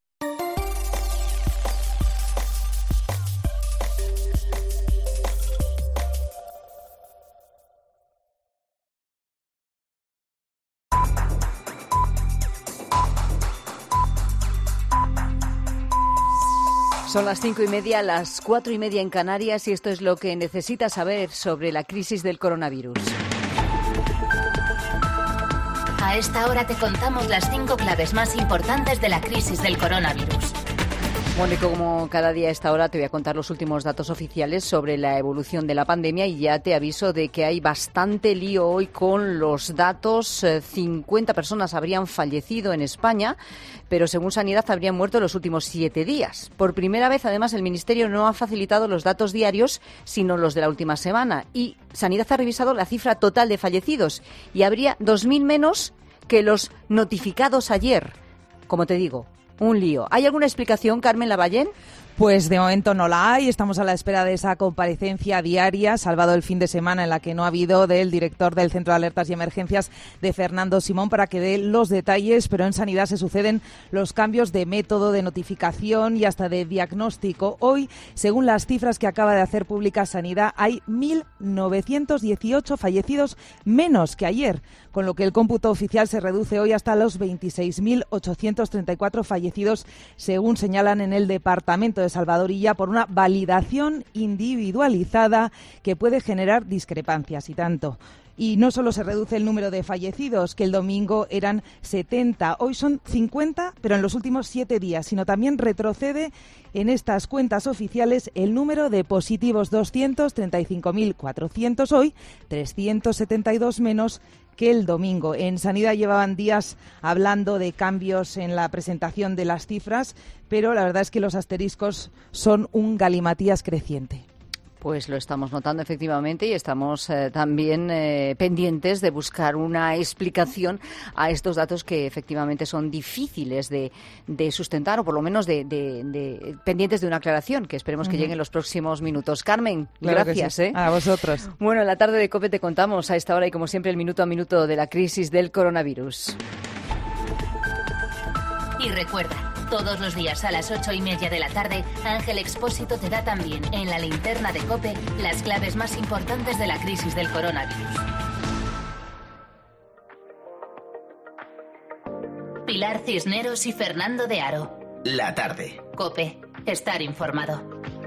Son las cinco y media, las cuatro y media en Canarias y esto es lo que necesitas saber sobre la crisis del coronavirus. A esta hora te contamos las cinco claves más importantes de la crisis del coronavirus. Mónico, como cada día a esta hora te voy a contar los últimos datos oficiales sobre la evolución de la pandemia y ya te aviso de que hay bastante lío hoy con los datos. cincuenta personas habrían fallecido en España, pero según Sanidad habrían muerto en los últimos siete días. Por primera vez, además, el Ministerio no ha facilitado los datos diarios, sino los de la última semana. Y Sanidad ha revisado la cifra total de fallecidos y habría dos mil menos que los notificados ayer. Como te digo, un lío. ¿Hay alguna explicación, Carmen Lavallén? Pues de momento no la hay. Estamos a la espera de esa comparecencia diaria, salvado el fin de semana en la que no ha habido, del director del Centro de Alertas y Emergencias, de Fernando Simón, para que dé los detalles. Pero en Sanidad se suceden los cambios de método, de notificación y hasta de diagnóstico. Hoy, según las cifras que acaba de hacer pública Sanidad, hay mil novecientos dieciocho fallecidos menos que ayer, con lo que el cómputo oficial se reduce hoy hasta los veintiséis mil ochocientos treinta y cuatro fallecidos, según señalan en el Departamento de Salvadorilla, por una validación individualizada que puede generar discrepancias y tanto. Y no solo se reduce el número de fallecidos, que el domingo eran setenta, hoy son cincuenta, pero en los últimos siete días, sino también retrocede en estas cuentas oficiales el número de positivos, doscientos treinta y cinco mil cuatrocientos hoy, trescientos setenta y dos menos que el domingo. En Sanidad llevaban días hablando de cambios en la presentación de las cifras, pero la verdad es que los asteriscos son un galimatías creciente. Pues lo estamos notando efectivamente y estamos eh, también eh, pendientes de buscar una explicación a estos datos que efectivamente son difíciles de, de sustentar o por lo menos de, de, de pendientes de una aclaración que esperemos que uh-huh. llegue en los próximos minutos. Carmen, claro, gracias. Sí. ¿eh? A vosotros. Bueno, en la tarde de COPE te contamos a esta hora y como siempre el minuto a minuto de la crisis del coronavirus. Y recuerda, todos los días a las ocho y media de la tarde, Ángel Expósito te da también en la linterna de COPE las claves más importantes de la crisis del coronavirus. Pilar Cisneros y Fernando de Aro. La tarde. COPE. Estar informado.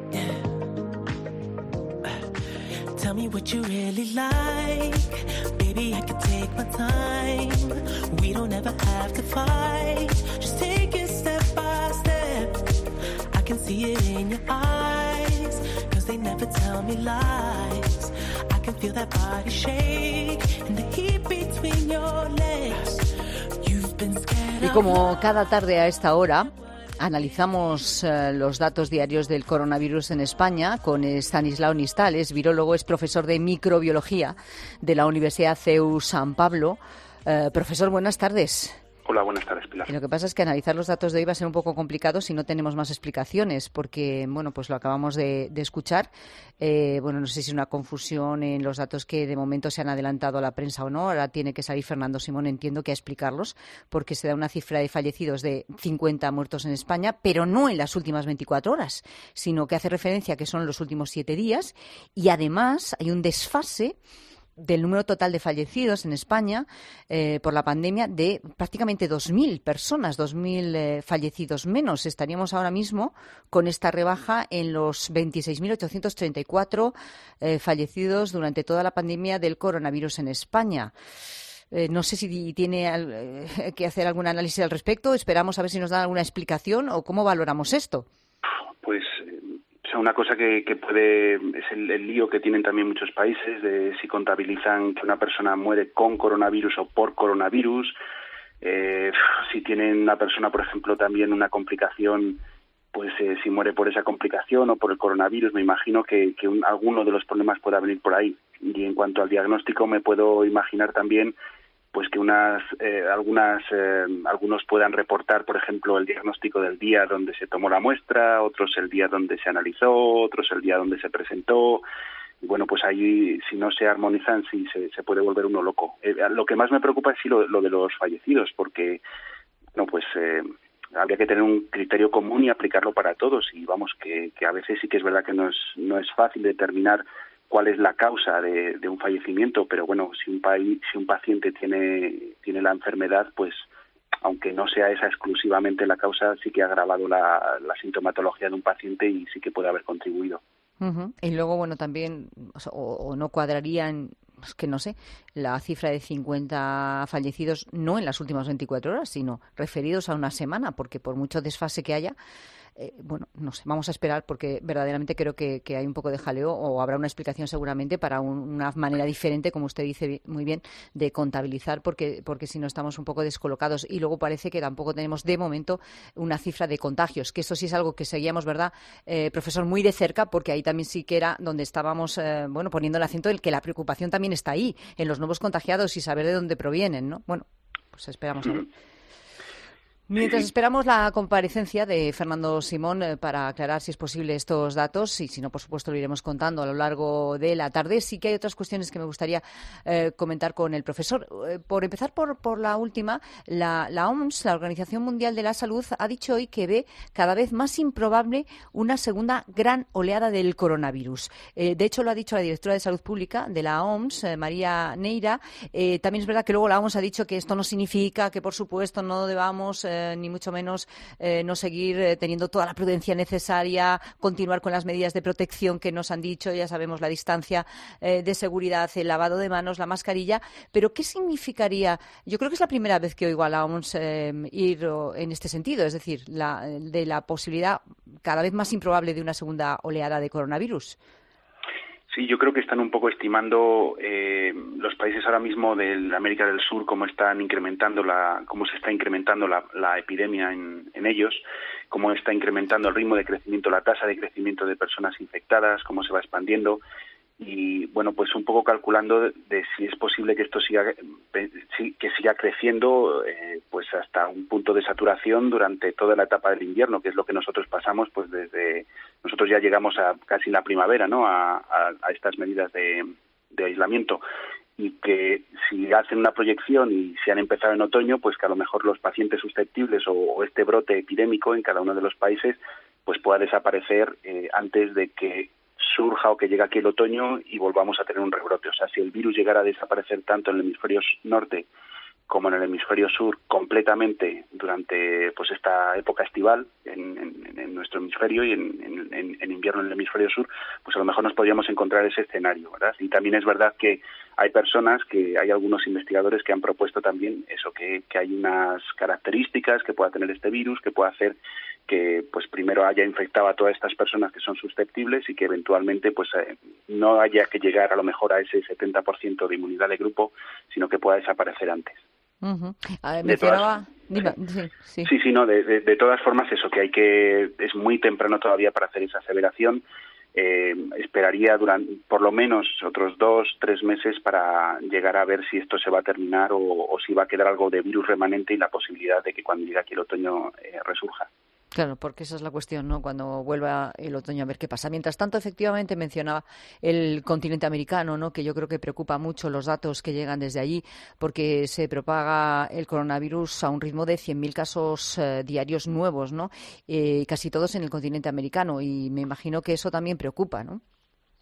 Tell me what you really like. Baby, I can take my time. We don't ever have to fight. Just take it step by step. I can see it in your eyes. Cause they never tell me lies. I can feel that body shake. And the heat between your legs. You've been scared. Y como cada tarde a esta hora, analizamos uh, los datos diarios del coronavirus en España con Estanislao Nistal, es virólogo, es profesor de microbiología de la Universidad C E U San Pablo. Uh, profesor, buenas tardes. Hola, buenas tardes, Pilar. Y lo que pasa es que analizar los datos de hoy va a ser un poco complicado si no tenemos más explicaciones, porque, bueno, pues lo acabamos de, de escuchar. Eh, bueno, no sé si es una confusión en los datos que de momento se han adelantado a la prensa o no. Ahora tiene que salir Fernando Simón, entiendo, que a explicarlos, porque se da una cifra de fallecidos de cincuenta muertos en España, pero no en las últimas veinticuatro horas, sino que hace referencia a que son los últimos siete días. Y además hay un desfase del número total de fallecidos en España eh, por la pandemia de prácticamente dos mil personas, dos mil eh, fallecidos menos. Estaríamos ahora mismo con esta rebaja en los veintiséis mil ochocientos treinta y cuatro eh, fallecidos durante toda la pandemia del coronavirus en España. Eh, no sé si tiene al, eh, que hacer algún análisis al respecto. Esperamos a ver si nos dan alguna explicación o cómo valoramos esto. Pues o sea, una cosa que, que puede es el, el lío que tienen también muchos países de si contabilizan que una persona muere con coronavirus o por coronavirus, eh, si tienen una persona, por ejemplo, también una complicación, pues eh, si muere por esa complicación o por el coronavirus, me imagino que, que un, alguno de los problemas pueda venir por ahí. Y en cuanto al diagnóstico, me puedo imaginar también pues que unas eh, algunas eh, algunos puedan reportar, por ejemplo, el diagnóstico del día donde se tomó la muestra, otros el día donde se analizó, otros el día donde se presentó. Y bueno, pues ahí, si no se armonizan, sí se, se puede volver uno loco. Eh, lo que más me preocupa es sí lo, lo de los fallecidos, porque no pues eh, habría que tener un criterio común y aplicarlo para todos. Y vamos, que, que a veces sí que es verdad que no es no es fácil determinar cuál es la causa de, de un fallecimiento, pero bueno, si un país, si un paciente tiene tiene la enfermedad, pues aunque no sea esa exclusivamente la causa, sí que ha agravado la, la sintomatología de un paciente y sí que puede haber contribuido. Uh-huh. Y luego, bueno, también, o, o no cuadrarían, es que no sé, la cifra de cincuenta fallecidos no en las últimas veinticuatro horas, sino referidos a una semana, porque por mucho desfase que haya, Eh, bueno, no sé, vamos a esperar porque verdaderamente creo que, que hay un poco de jaleo o habrá una explicación seguramente para un, una manera diferente, como usted dice muy bien, de contabilizar porque, porque si no estamos un poco descolocados. Y luego parece que tampoco tenemos de momento una cifra de contagios, que eso sí es algo que seguíamos, ¿verdad, eh, profesor, muy de cerca, porque ahí también sí que era donde estábamos eh, bueno, poniendo el acento en que la preocupación también está ahí, en los nuevos contagiados y saber de dónde provienen, ¿no? Bueno, pues esperamos a ver. Mientras esperamos la comparecencia de Fernando Simón eh, para aclarar si es posible estos datos y si no, por supuesto, lo iremos contando a lo largo de la tarde. Sí que hay otras cuestiones que me gustaría eh, comentar con el profesor. Eh, por empezar por, por la última, la, la O M S, la Organización Mundial de la Salud, ha dicho hoy que ve cada vez más improbable una segunda gran oleada del coronavirus. Eh, de hecho, lo ha dicho la directora de Salud Pública de la O M S, eh, María Neira. Eh, también es verdad que luego la O M S ha dicho que esto no significa que, por supuesto, no debamos Eh, ni mucho menos eh, no seguir eh, teniendo toda la prudencia necesaria, continuar con las medidas de protección que nos han dicho, ya sabemos, la distancia eh, de seguridad, el lavado de manos, la mascarilla, pero ¿qué significaría? Yo creo que es la primera vez que oigo a la O M S eh, ir oh, en este sentido, es decir, la, de la posibilidad cada vez más improbable de una segunda oleada de coronavirus. Sí, yo creo que están un poco estimando eh, los países ahora mismo de América del Sur cómo están incrementando la, cómo se está incrementando la, la epidemia en, en ellos, cómo está incrementando el ritmo de crecimiento, la tasa de crecimiento de personas infectadas, cómo se va expandiendo y bueno, pues un poco calculando de, de si es posible que esto siga que siga creciendo eh, pues hasta un punto de saturación durante toda la etapa del invierno, que es lo que nosotros pasamos pues desde nosotros ya llegamos a casi la primavera, ¿no? a, a, a estas medidas de, de aislamiento y que si hacen una proyección y se han empezado en otoño, pues que a lo mejor los pacientes susceptibles o, o este brote epidémico en cada uno de los países pues pueda desaparecer eh, antes de que surja o que llegue aquí el otoño y volvamos a tener un rebrote. O sea, si el virus llegara a desaparecer tanto en el hemisferio norte como en el hemisferio sur completamente durante pues esta época estival en, en, en nuestro hemisferio y en, en, en invierno en el hemisferio sur, pues a lo mejor nos podríamos encontrar ese escenario, ¿verdad? Y también es verdad que hay personas, que hay algunos investigadores que han propuesto también eso, que, que hay unas características que pueda tener este virus, que pueda hacer que pues primero haya infectado a todas estas personas que son susceptibles y que eventualmente pues eh, no haya que llegar a lo mejor a ese setenta por ciento de inmunidad de grupo, sino que pueda desaparecer antes. Uh-huh. A ver, mencionaba... Todas... Sí, sí, sí, sí, no, de, de, de todas formas eso, que hay que... es muy temprano todavía para hacer esa aseveración. Eh, esperaría durante por lo menos otros dos, tres meses para llegar a ver si esto se va a terminar o, o si va a quedar algo de virus remanente y la posibilidad de que cuando llegue aquí el otoño eh, resurja. Claro, porque esa es la cuestión, ¿no? Cuando vuelva el otoño a ver qué pasa. Mientras tanto, efectivamente, mencionaba el continente americano, ¿no? Que yo creo que preocupa mucho los datos que llegan desde allí, porque se propaga el coronavirus a un ritmo de cien mil casos eh, diarios nuevos, ¿no? Eh, casi todos en el continente americano, y me imagino que eso también preocupa, ¿no?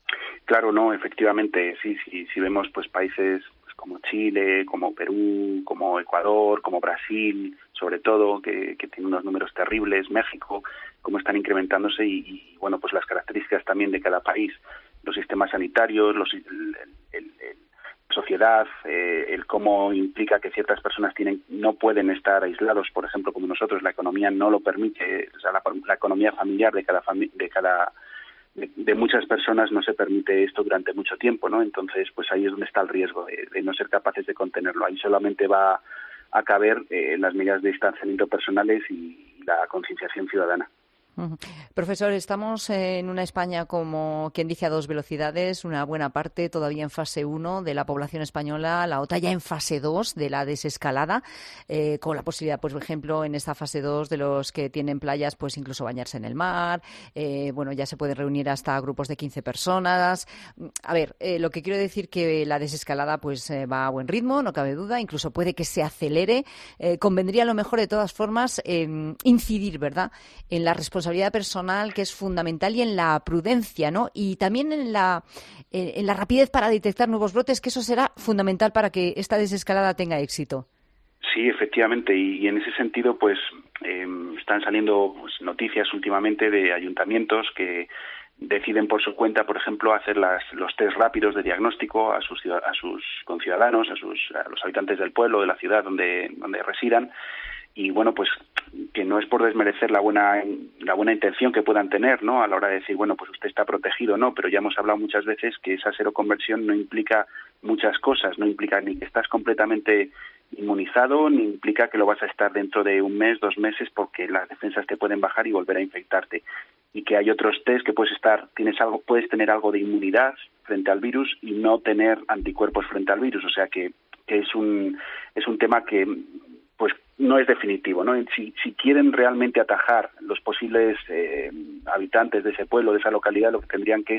Claro, no, efectivamente, sí, sí, sí vemos pues países pues, como Chile, como Perú, como Ecuador, como Brasil, sobre todo, que, que tienen unos números terribles, México, cómo están incrementándose y, y, bueno, pues las características también de cada país, los sistemas sanitarios, los, el, el, el sociedad, eh, el cómo implica que ciertas personas tienen no pueden estar aislados, por ejemplo, como nosotros, la economía no lo permite, o sea, la, la economía familiar de cada fami- de cada de, de muchas personas no se permite esto durante mucho tiempo, ¿no? Entonces, pues ahí es donde está el riesgo de, de no ser capaces de contenerlo. Ahí solamente va a caber eh, las medidas de distanciamiento personales y, y la concienciación ciudadana. Uh-huh. Profesor, estamos en una España, como quien dice, a dos velocidades, una buena parte todavía en fase uno de la población española, la otra ya en fase dos de la desescalada, eh, con la posibilidad, pues, por ejemplo, en esta fase dos de los que tienen playas, pues incluso bañarse en el mar, eh, bueno, ya se pueden reunir hasta grupos de quince personas. A ver, eh, lo que quiero decir que la desescalada pues eh, va a buen ritmo, no cabe duda, incluso puede que se acelere. Eh, convendría a lo mejor, de todas formas, eh, incidir, ¿verdad?, en la responsabilidad personal, que es fundamental, y en la prudencia, ¿no? Y también en la, en la rapidez para detectar nuevos brotes, que eso será fundamental para que esta desescalada tenga éxito. Sí, efectivamente, y, y en ese sentido, pues eh, están saliendo pues, noticias últimamente de ayuntamientos que deciden por su cuenta, por ejemplo, hacer las, los test rápidos de diagnóstico a sus a sus conciudadanos, a sus a los habitantes del pueblo, de la ciudad donde donde residan. Y bueno, pues que no es por desmerecer la buena la buena intención que puedan tener, ¿no?, a la hora de decir, bueno, pues usted está protegido, ¿no? Pero ya hemos hablado muchas veces que esa seroconversión no implica muchas cosas, no implica ni que estás completamente inmunizado, ni implica que lo vas a estar dentro de un mes, dos meses, porque las defensas te pueden bajar y volver a infectarte. Y que hay otros test que puedes estar, tienes algo, puedes tener algo de inmunidad frente al virus y no tener anticuerpos frente al virus, o sea que, que es un es un tema que pues no es definitivo, ¿no? Si, si quieren realmente atajar los posibles eh, habitantes de ese pueblo, de esa localidad, lo que tendrían que es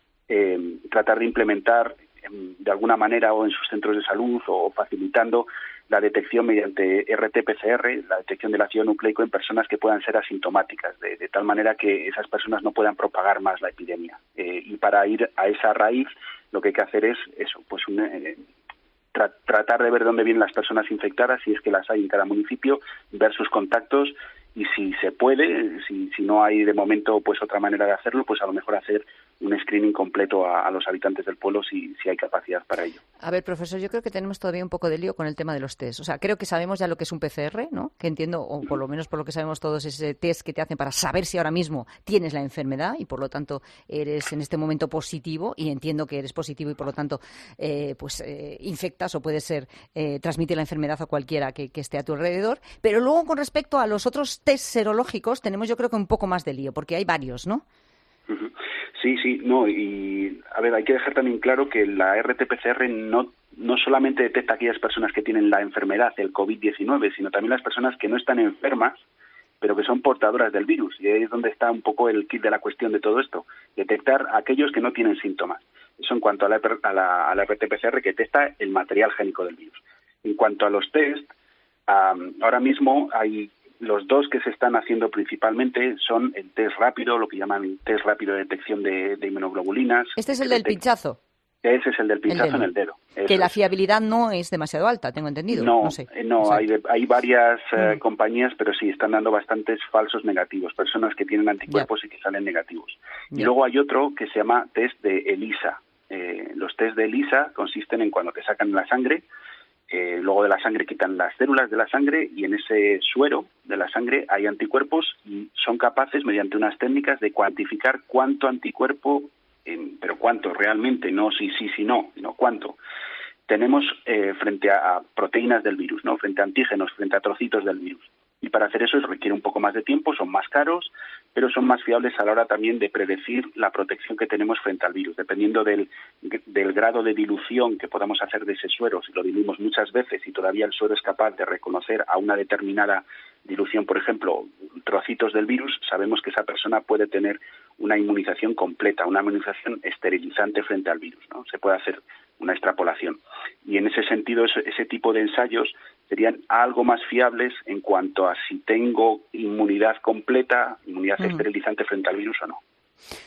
eh, tratar de implementar eh, de alguna manera o en sus centros de salud o facilitando la detección mediante R T P C R, la detección del ácido nucleico en personas que puedan ser asintomáticas, de, de tal manera que esas personas no puedan propagar más la epidemia. Eh, y para ir a esa raíz, lo que hay que hacer es eso, pues un... Eh, tratar de ver dónde vienen las personas infectadas, si es que las hay en cada municipio, ver sus contactos y si se puede, si, si no hay de momento pues otra manera de hacerlo, pues a lo mejor hacer un screening completo a, a los habitantes del pueblo si, si hay capacidad para ello. A ver, profesor, yo creo que tenemos todavía un poco de lío con el tema de los test. O sea, creo que sabemos ya lo que es un P C R, ¿no? Que entiendo, o por lo menos por lo que sabemos todos, ese test que te hacen para saber si ahora mismo tienes la enfermedad y por lo tanto eres en este momento positivo, y entiendo que eres positivo y por lo tanto eh, pues eh, infectas o puedes ser eh, transmitir la enfermedad a cualquiera que, que esté a tu alrededor. Pero luego, con respecto a los otros test serológicos, tenemos yo creo que un poco más de lío, porque hay varios, ¿no? Sí, sí, no, y a ver, hay que dejar también claro que la R T P C R no no solamente detecta a aquellas personas que tienen la enfermedad, el COVID diecinueve, sino también las personas que no están enfermas, pero que son portadoras del virus, y ahí es donde está un poco el kit de la cuestión de todo esto, detectar a aquellos que no tienen síntomas. Eso en cuanto a la, a la, a la R T P C R, que detecta el material génico del virus. En cuanto a los test, um, ahora mismo hay los dos que se están haciendo principalmente son el test rápido, lo que llaman el test rápido de detección de, de inmunoglobulinas. Este es el del pinchazo. Ese es el del pinchazo el en el dedo. Que Eso la fiabilidad es. no es demasiado alta, tengo entendido. No, no, sé. no hay, hay varias uh, mm. compañías, pero sí, están dando bastantes falsos negativos, personas que tienen anticuerpos yeah. y que salen negativos. Yeah. Y luego hay otro que se llama test de ELISA. Eh, los test de ELISA consisten en cuando te sacan la sangre, eh, luego de la sangre quitan las células de la sangre y en ese suero de la sangre hay anticuerpos y son capaces, mediante unas técnicas, de cuantificar cuánto anticuerpo, eh, pero cuánto realmente, no sí, sí, sí, no, sino cuánto tenemos eh, frente a, a proteínas del virus, ¿no? Frente a antígenos, frente a trocitos del virus. Y para hacer eso requiere un poco más de tiempo, son más caros, pero son más fiables a la hora también de predecir la protección que tenemos frente al virus. Dependiendo del, del grado de dilución que podamos hacer de ese suero, si lo diluimos muchas veces y todavía el suero es capaz de reconocer a una determinada dilución, por ejemplo, trocitos del virus, sabemos que esa persona puede tener una inmunización completa, una inmunización esterilizante frente al virus, ¿no? Se puede hacer una extrapolación. Y en ese sentido, ese, ese tipo de ensayos serían algo más fiables en cuanto a si tengo inmunidad completa, inmunidad mm. esterilizante frente al virus o no.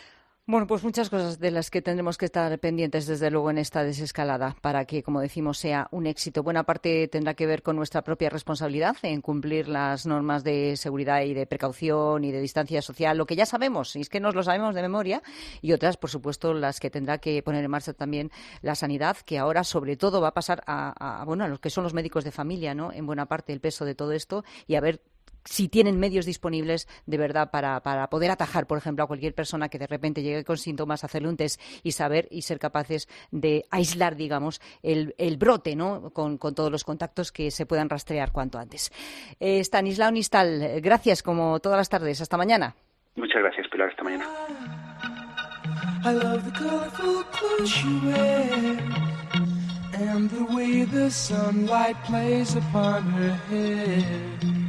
Bueno, pues muchas cosas de las que tendremos que estar pendientes, desde luego, en esta desescalada para que, como decimos, sea un éxito. Buena parte tendrá que ver con nuestra propia responsabilidad en cumplir las normas de seguridad y de precaución y de distancia social, lo que ya sabemos, y es que nos lo sabemos de memoria, y otras, por supuesto, las que tendrá que poner en marcha también la sanidad, que ahora, sobre todo, va a pasar a, a, bueno, a los que son los médicos de familia, ¿no?, en buena parte el peso de todo esto, y a ver si tienen medios disponibles de verdad para, para poder atajar, por ejemplo, a cualquier persona que de repente llegue con síntomas, hacerle un test y saber y ser capaces de aislar, digamos, el, el brote, ¿no?, con, con todos los contactos que se puedan rastrear cuanto antes. Eh, Stanislao Nistal, gracias como todas las tardes. Hasta mañana. Muchas gracias, Pilar. Hasta mañana. I love the colorful clothes you wear and the way the sunlight plays upon her hair.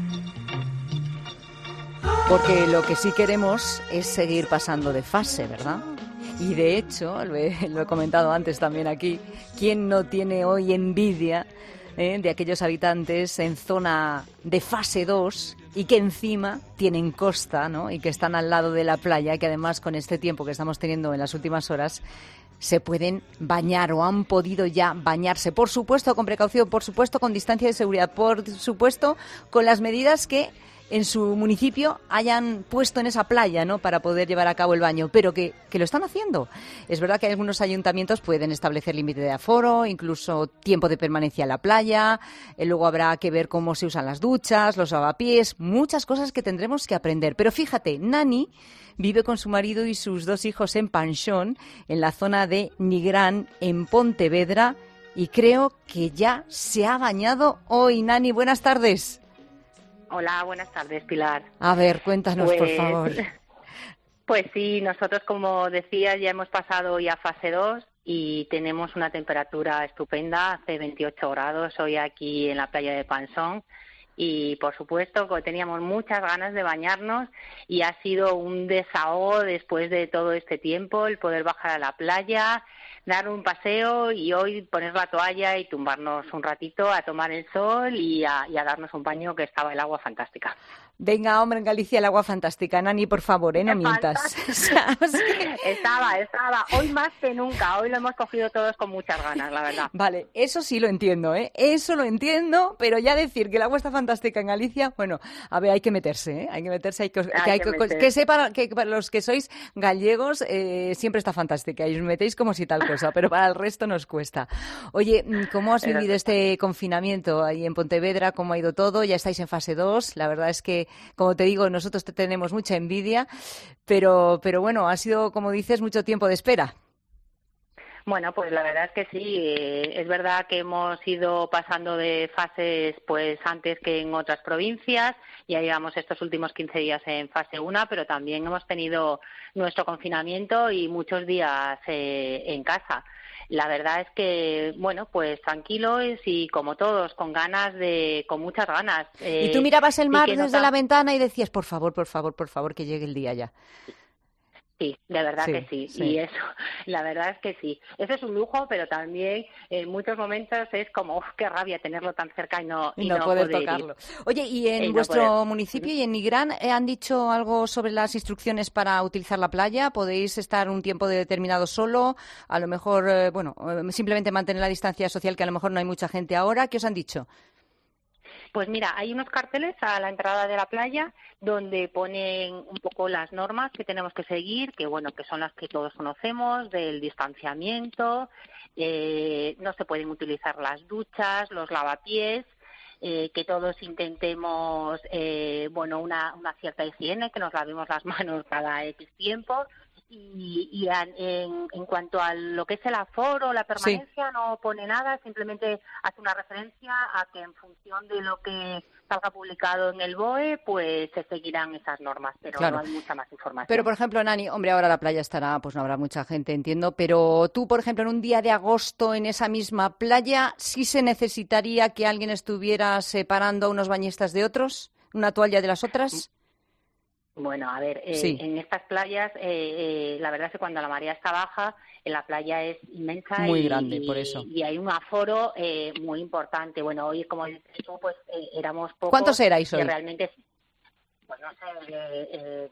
Porque lo que sí queremos es seguir pasando de fase, ¿verdad? Y de hecho, lo he, lo he comentado antes también aquí, ¿quién no tiene hoy envidia eh, de aquellos habitantes en zona de fase dos y que encima tienen costa, ¿no?, y que están al lado de la playa, que además con este tiempo que estamos teniendo en las últimas horas se pueden bañar o han podido ya bañarse? Por supuesto con precaución, por supuesto con distancia de seguridad, por supuesto con las medidas que en su municipio hayan puesto en esa playa, ¿no?, para poder llevar a cabo el baño, pero que, que lo están haciendo. Es verdad que algunos ayuntamientos pueden establecer límite de aforo, incluso tiempo de permanencia en la playa, eh, luego habrá que ver cómo se usan las duchas, los lavapiés, muchas cosas que tendremos que aprender. Pero fíjate, Nani vive con su marido y sus dos hijos en Panxón, en la zona de Nigrán, en Pontevedra, y creo que ya se ha bañado hoy. Nani, buenas tardes. Hola, buenas tardes, Pilar. A ver, cuéntanos, pues, por favor. Pues sí, nosotros, como decías, ya hemos pasado ya a fase dos y tenemos una temperatura estupenda, hace veintiocho grados hoy aquí en la playa de Panxón. Y, por supuesto, teníamos muchas ganas de bañarnos y ha sido un desahogo después de todo este tiempo el poder bajar a la playa, dar un paseo y hoy poner la toalla y tumbarnos un ratito a tomar el sol y a, y a darnos un baño, que estaba el agua fantástica. Venga, hombre, en Galicia el agua fantástica. Nani, por favor, ¿eh? No mientas. Estaba, estaba. Hoy más que nunca. Hoy lo hemos cogido todos con muchas ganas, la verdad. Vale, eso sí lo entiendo, ¿eh? Eso lo entiendo, pero ya decir que el agua está fantástica en Galicia, bueno, a ver, hay que meterse, ¿eh? Hay que meterse, hay que, que, hay que, que, que sepan que para los que sois gallegos eh, siempre está fantástica y os metéis como si tal cosa, pero para el resto nos cuesta. Oye, ¿cómo has vivido este confinamiento ahí en Pontevedra? ¿Cómo ha ido todo? Ya estáis en fase dos. La verdad es que, como te digo, nosotros te tenemos mucha envidia, pero, pero bueno, ha sido, como dices, mucho tiempo de espera. Bueno, pues la verdad es que sí, eh, es verdad que hemos ido pasando de fases pues antes que en otras provincias, ya llevamos estos últimos quince días en fase uno, pero también hemos tenido nuestro confinamiento y muchos días eh, en casa. La verdad es que, bueno, pues tranquilos y como todos, con ganas de, con muchas ganas. Eh, y tú mirabas el mar desde nota... la ventana y decías, por favor, por favor, por favor, que llegue el día ya. Sí, de verdad sí, que sí. sí. Y eso, la verdad es que sí. Eso es un lujo, pero también en muchos momentos es como, uf, qué rabia tenerlo tan cerca y no, y y no, no poder, poder tocarlo. Ir. Oye, ¿y en y vuestro no poder... municipio y en Nigrán eh, han dicho algo sobre las instrucciones para utilizar la playa? ¿Podéis estar un tiempo determinado solo? A lo mejor, eh, bueno, simplemente mantener la distancia social, que a lo mejor no hay mucha gente ahora. ¿Qué os han dicho? Pues mira, hay unos carteles a la entrada de la playa donde ponen un poco las normas que tenemos que seguir, que bueno, que son las que todos conocemos, del distanciamiento, eh, no se pueden utilizar las duchas, los lavapiés, eh, que todos intentemos, eh, bueno, una, una cierta higiene, que nos lavemos las manos cada X tiempo. Y, y en, en cuanto a lo que es el aforo, la permanencia, sí. No pone nada, simplemente hace una referencia a que en función de lo que salga publicado en el B O E, pues se seguirán esas normas, pero claro. No hay mucha más información. Pero, por ejemplo, Nani, hombre, ahora la playa estará, pues no habrá mucha gente, entiendo, pero tú, por ejemplo, en un día de agosto en esa misma playa, ¿sí se necesitaría que alguien estuviera separando a unos bañistas de otros? ¿Una toalla de las otras? Bueno, a ver, eh, sí. En estas playas, eh, eh, la verdad es que cuando la marea está baja, eh, la playa es inmensa muy y, grande, y, por eso. Y hay un aforo eh, muy importante. Bueno, hoy, como dices tú, pues eh, éramos pocos. ¿Cuántos erais hoy? Que realmente, pues no sé, eh, eh,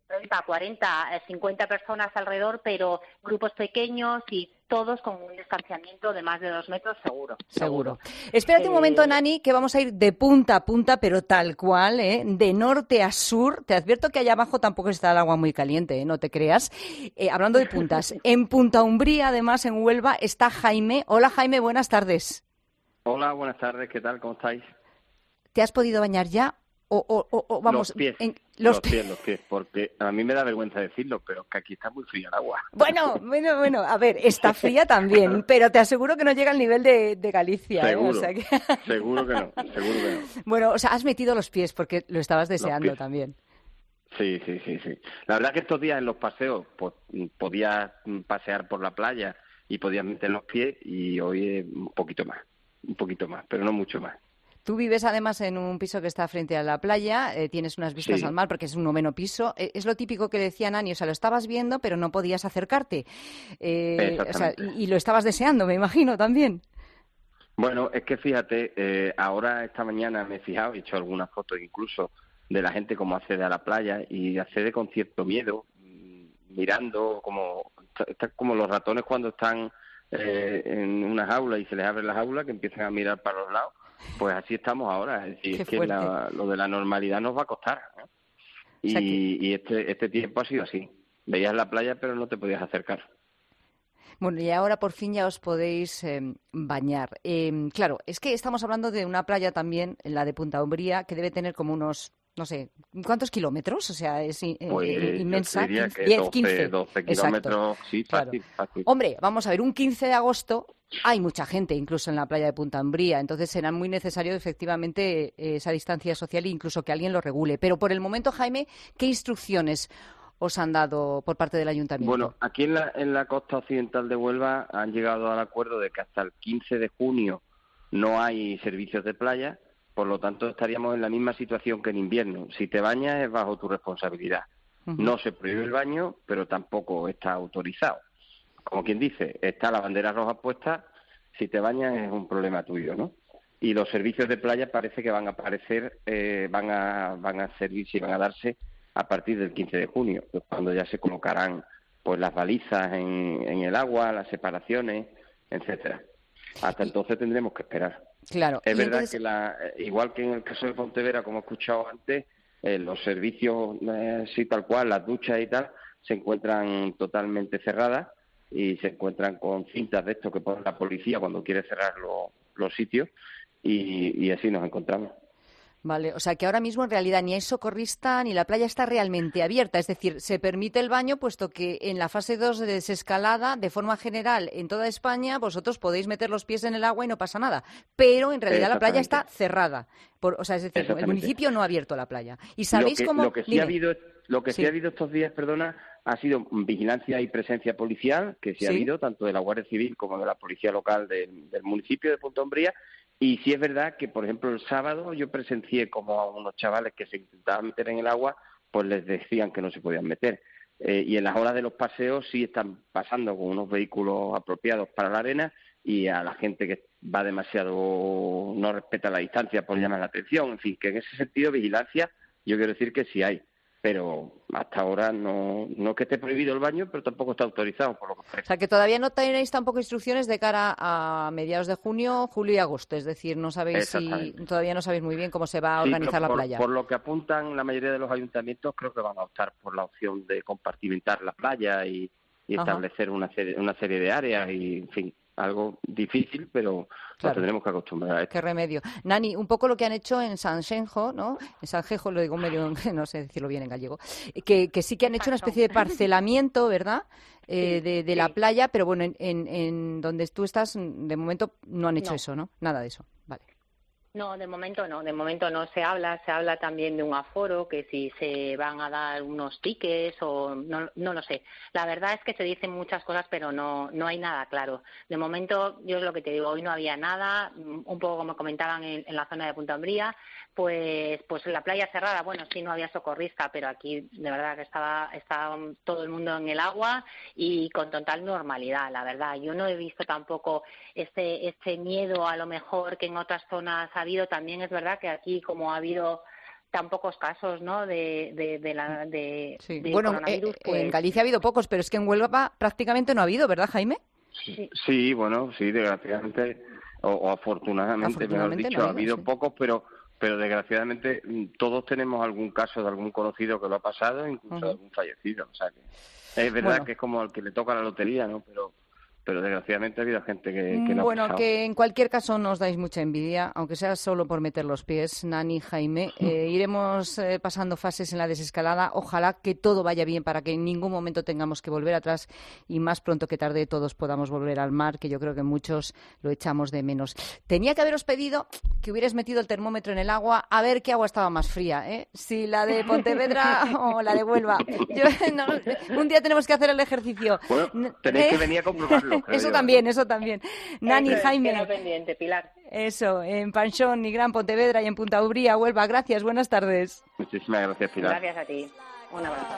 treinta, cuarenta, cincuenta personas alrededor, pero grupos pequeños y todos con un distanciamiento de más de dos metros seguro. Seguro. Espérate Eh, un momento, Nani, que vamos a ir de punta a punta, pero tal cual, ¿eh? De norte a sur. Te advierto que allá abajo tampoco está el agua muy caliente, ¿eh? No te creas. Eh, hablando de puntas, en Punta Umbría, además, en Huelva, está Jaime. Hola, Jaime, buenas tardes. Hola, buenas tardes, ¿qué tal? ¿Cómo estáis? ¿Te has podido bañar ya? O, o, o, o vamos, los pies, en, los, los pies, los pies, porque a mí me da vergüenza decirlo, pero es que aquí está muy fría el agua. Bueno, bueno, bueno, a ver, está fría también, pero te aseguro que no llega al nivel de, de Galicia. Seguro, ¿eh? O sea que... seguro que no, seguro que no. Bueno, o sea, has metido los pies porque lo estabas deseando también. Sí, sí, sí, sí. La verdad que estos días en los paseos pues, podías pasear por la playa y podías meter los pies y hoy es un poquito más, un poquito más, pero no mucho más. Tú vives además en un piso que está frente a la playa, eh, tienes unas vistas Sí. al mar porque es un noveno piso. Eh, es lo típico que decía Nani, o sea, lo estabas viendo pero no podías acercarte. Eh, o sea, y, y lo estabas deseando, me imagino, también. Bueno, es que fíjate, eh, ahora esta mañana me he fijado, he hecho algunas fotos incluso de la gente cómo accede a la playa y accede con cierto miedo, mirando como, está como los ratones cuando están eh, en una jaula y se les abre la jaula que empiezan a mirar para los lados. Pues así estamos ahora, es decir, Qué es que la, lo de la normalidad nos va a costar, ¿eh? Y, o sea que... y este este tiempo ha sido así. Veías la playa pero no te podías acercar. Bueno, y ahora por fin ya os podéis eh, bañar. Eh, claro, es que estamos hablando de una playa también, la de Punta Umbría, que debe tener como unos, no sé, ¿cuántos kilómetros? O sea, es eh, pues inmensa. Yo diría quince, que diez, doce, quince. doce kilómetros, Exacto. sí, fácil, Claro. fácil. Hombre, vamos a ver, un quince de agosto hay mucha gente incluso en la playa de Punta Umbría, entonces será muy necesario efectivamente eh, esa distancia social e incluso que alguien lo regule. Pero por el momento, Jaime, ¿qué instrucciones os han dado por parte del ayuntamiento? Bueno, aquí en la, en la costa occidental de Huelva han llegado al acuerdo de que hasta el quince de junio no hay servicios de playa, por lo tanto estaríamos en la misma situación que en invierno. Si te bañas es bajo tu responsabilidad. Uh-huh. No se prohíbe el baño, pero tampoco está autorizado. Como quien dice, está la bandera roja puesta, si te bañas es un problema tuyo, ¿no? Y los servicios de playa parece que van a aparecer, eh, van a van a servirse y van a darse a partir del quince de junio, pues cuando ya se colocarán pues las balizas en, en el agua, las separaciones, etcétera. Hasta entonces tendremos que esperar. Claro. Es verdad entonces... que la, igual que en el caso de Pontevedra, como he escuchado antes, eh, los servicios, eh, sí tal cual, las duchas y tal, se encuentran totalmente cerradas y se encuentran con cintas de esto que pone la policía cuando quiere cerrar lo, los sitios y, y así nos encontramos. Vale, o sea que ahora mismo en realidad ni hay socorrista ni la playa está realmente abierta, es decir, se permite el baño puesto que en la fase dos de desescalada, de forma general, en toda España, vosotros podéis meter los pies en el agua y no pasa nada, pero en realidad la playa está cerrada, por, o sea, es decir, el municipio no ha abierto la playa. ¿Y sabéis lo que, cómo...? Lo que sí Dime. ha habido, lo que sí. sí ha habido estos días, perdona, ha sido vigilancia y presencia policial, que sí, sí ha habido, tanto de la Guardia Civil como de la Policía Local del, del municipio de Punta Umbría. Y sí es verdad que, por ejemplo, el sábado yo presencié como a unos chavales que se intentaban meter en el agua, pues les decían que no se podían meter. Eh, y en las horas de los paseos sí están pasando con unos vehículos apropiados para la arena y a la gente que va demasiado, no respeta la distancia, pues llama la atención. En fin, que en ese sentido vigilancia yo quiero decir que sí hay. Pero hasta ahora no, no es que esté prohibido el baño, pero tampoco está autorizado, por lo que parece. O sea, que todavía no tenéis tampoco instrucciones de cara a mediados de junio, julio y agosto. Es decir, no sabéis si todavía no sabéis muy bien cómo se va a organizar sí, la por, playa. Por lo que apuntan la mayoría de los ayuntamientos, creo que van a optar por la opción de compartimentar la playa y, y establecer una serie, una serie de áreas y, en fin, algo difícil, pero claro. Nos tendremos que acostumbrar a esto. Qué remedio. Nani, un poco lo que han hecho en Sanxenxo, ¿no? En Sanxenxo, lo digo medio, no sé decirlo bien en gallego, que, que sí que han hecho una especie de parcelamiento, ¿verdad?, eh, sí, de, de sí. la playa, pero bueno, en, en, en donde tú estás, de momento no han hecho no. eso, ¿no? Nada de eso, vale. No, de momento no, de momento no se habla, se habla también de un aforo, que si se van a dar unos tickets o no, no lo sé. La verdad es que se dicen muchas cosas, pero no no hay nada claro. De momento, yo es lo que te digo, hoy no había nada, un poco como comentaban en, en la zona de Punta Umbría, pues pues la playa cerrada, bueno, sí no había socorrista, pero aquí de verdad que estaba, estaba todo el mundo en el agua y con total normalidad, la verdad. Yo no he visto tampoco este, este miedo a lo mejor que en otras zonas ha habido. También es verdad que aquí, como ha habido tan pocos casos, ¿no? De, de, de, la, de, sí. de bueno, coronavirus. Eh, pues... en Galicia ha habido pocos, pero es que en Huelva prácticamente no ha habido, ¿verdad, Jaime? Sí, sí bueno, sí, desgraciadamente, o, o afortunadamente, afortunadamente, mejor dicho, no ha habido sí. pocos, pero pero desgraciadamente todos tenemos algún caso de algún conocido que lo ha pasado, incluso uh-huh. de algún fallecido. O sea que es verdad bueno. que es como al que le toca la lotería, ¿no? Pero pero desgraciadamente ha habido gente que, que lo bueno, ha pasado. Que en cualquier caso nos dais mucha envidia, aunque sea solo por meter los pies, Nani, Jaime. Eh, iremos eh, pasando fases en la desescalada. Ojalá que todo vaya bien para que en ningún momento tengamos que volver atrás y más pronto que tarde todos podamos volver al mar, que yo creo que muchos lo echamos de menos. Tenía que haberos pedido que hubierais metido el termómetro en el agua a ver qué agua estaba más fría, ¿eh? Si la de Pontevedra o la de Huelva. Yo, no, un día tenemos que hacer el ejercicio. Bueno, tenéis ¿Eh? que venir a comprobarlo. Eso también, eso también. Nani, eso, Jaime. Queda pendiente, Pilar. Eso, en Panxón, Nigrán, Pontevedra y en Punta Umbría, Huelva. Gracias, buenas tardes. Muchísimas gracias, Pilar. Gracias a ti. Un abrazo.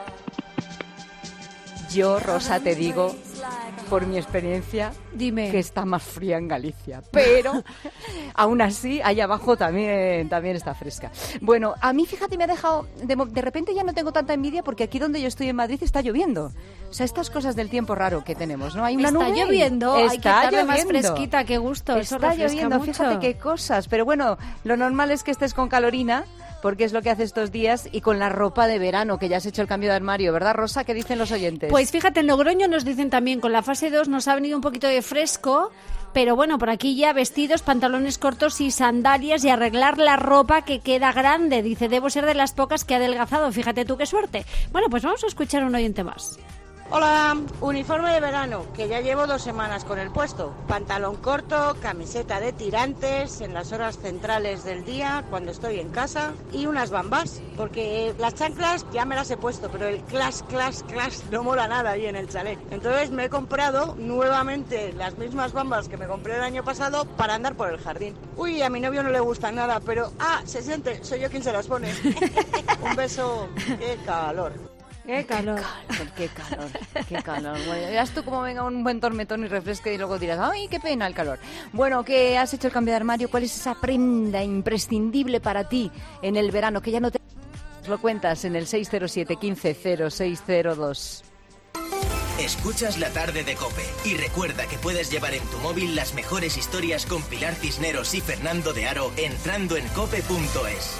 Yo, Rosa, te digo, por mi experiencia, dime que está más fría en Galicia. Pero, aún así, allá abajo también, también está fresca. Bueno, a mí, fíjate, me ha dejado... De, de repente ya no tengo tanta envidia porque aquí donde yo estoy en Madrid está lloviendo. O sea, estas cosas del tiempo raro que tenemos, ¿no? Hay una está nube. Lloviendo, está hay que estarle lloviendo. Más fresquita, qué gusto. Está eso lloviendo, mucho. Fíjate qué cosas. Pero bueno, lo normal es que estés con calorina, porque es lo que hace estos días, y con la ropa de verano, que ya has hecho el cambio de armario, ¿verdad, Rosa? ¿Qué dicen los oyentes? Pues fíjate, en Logroño nos dicen también, con la fase dos nos ha venido un poquito de fresco, pero bueno, por aquí ya vestidos, pantalones cortos y sandalias y arreglar la ropa que queda grande. Dice, debo ser de las pocas que ha adelgazado, fíjate tú qué suerte. Bueno, pues vamos a escuchar a un oyente más. Hola, uniforme de verano, que ya llevo dos semanas con el puesto. Pantalón corto, camiseta de tirantes en las horas centrales del día, cuando estoy en casa, y unas bambas, porque las chanclas ya me las he puesto, pero el clash, clash, clash no mola nada ahí en el chalet. Entonces me he comprado nuevamente las mismas bambas que me compré el año pasado para andar por el jardín. Uy, a mi novio no le gusta nada, pero, ah, se siente, soy yo quien se las pone. Un beso, qué calor. Qué calor. Qué calor, qué calor. Bueno, verás tú cómo venga un buen tormentón y refresque y luego dirás, ¡ay, qué pena el calor! Bueno, que has hecho el cambio de armario, ¿cuál es esa prenda imprescindible para ti en el verano que ya no te... Lo cuentas en el seis cero siete, quince, cero seis cero dos. Escuchas La Tarde de COPE y recuerda que puedes llevar en tu móvil las mejores historias con Pilar Cisneros y Fernando de Aro entrando en cope punto es.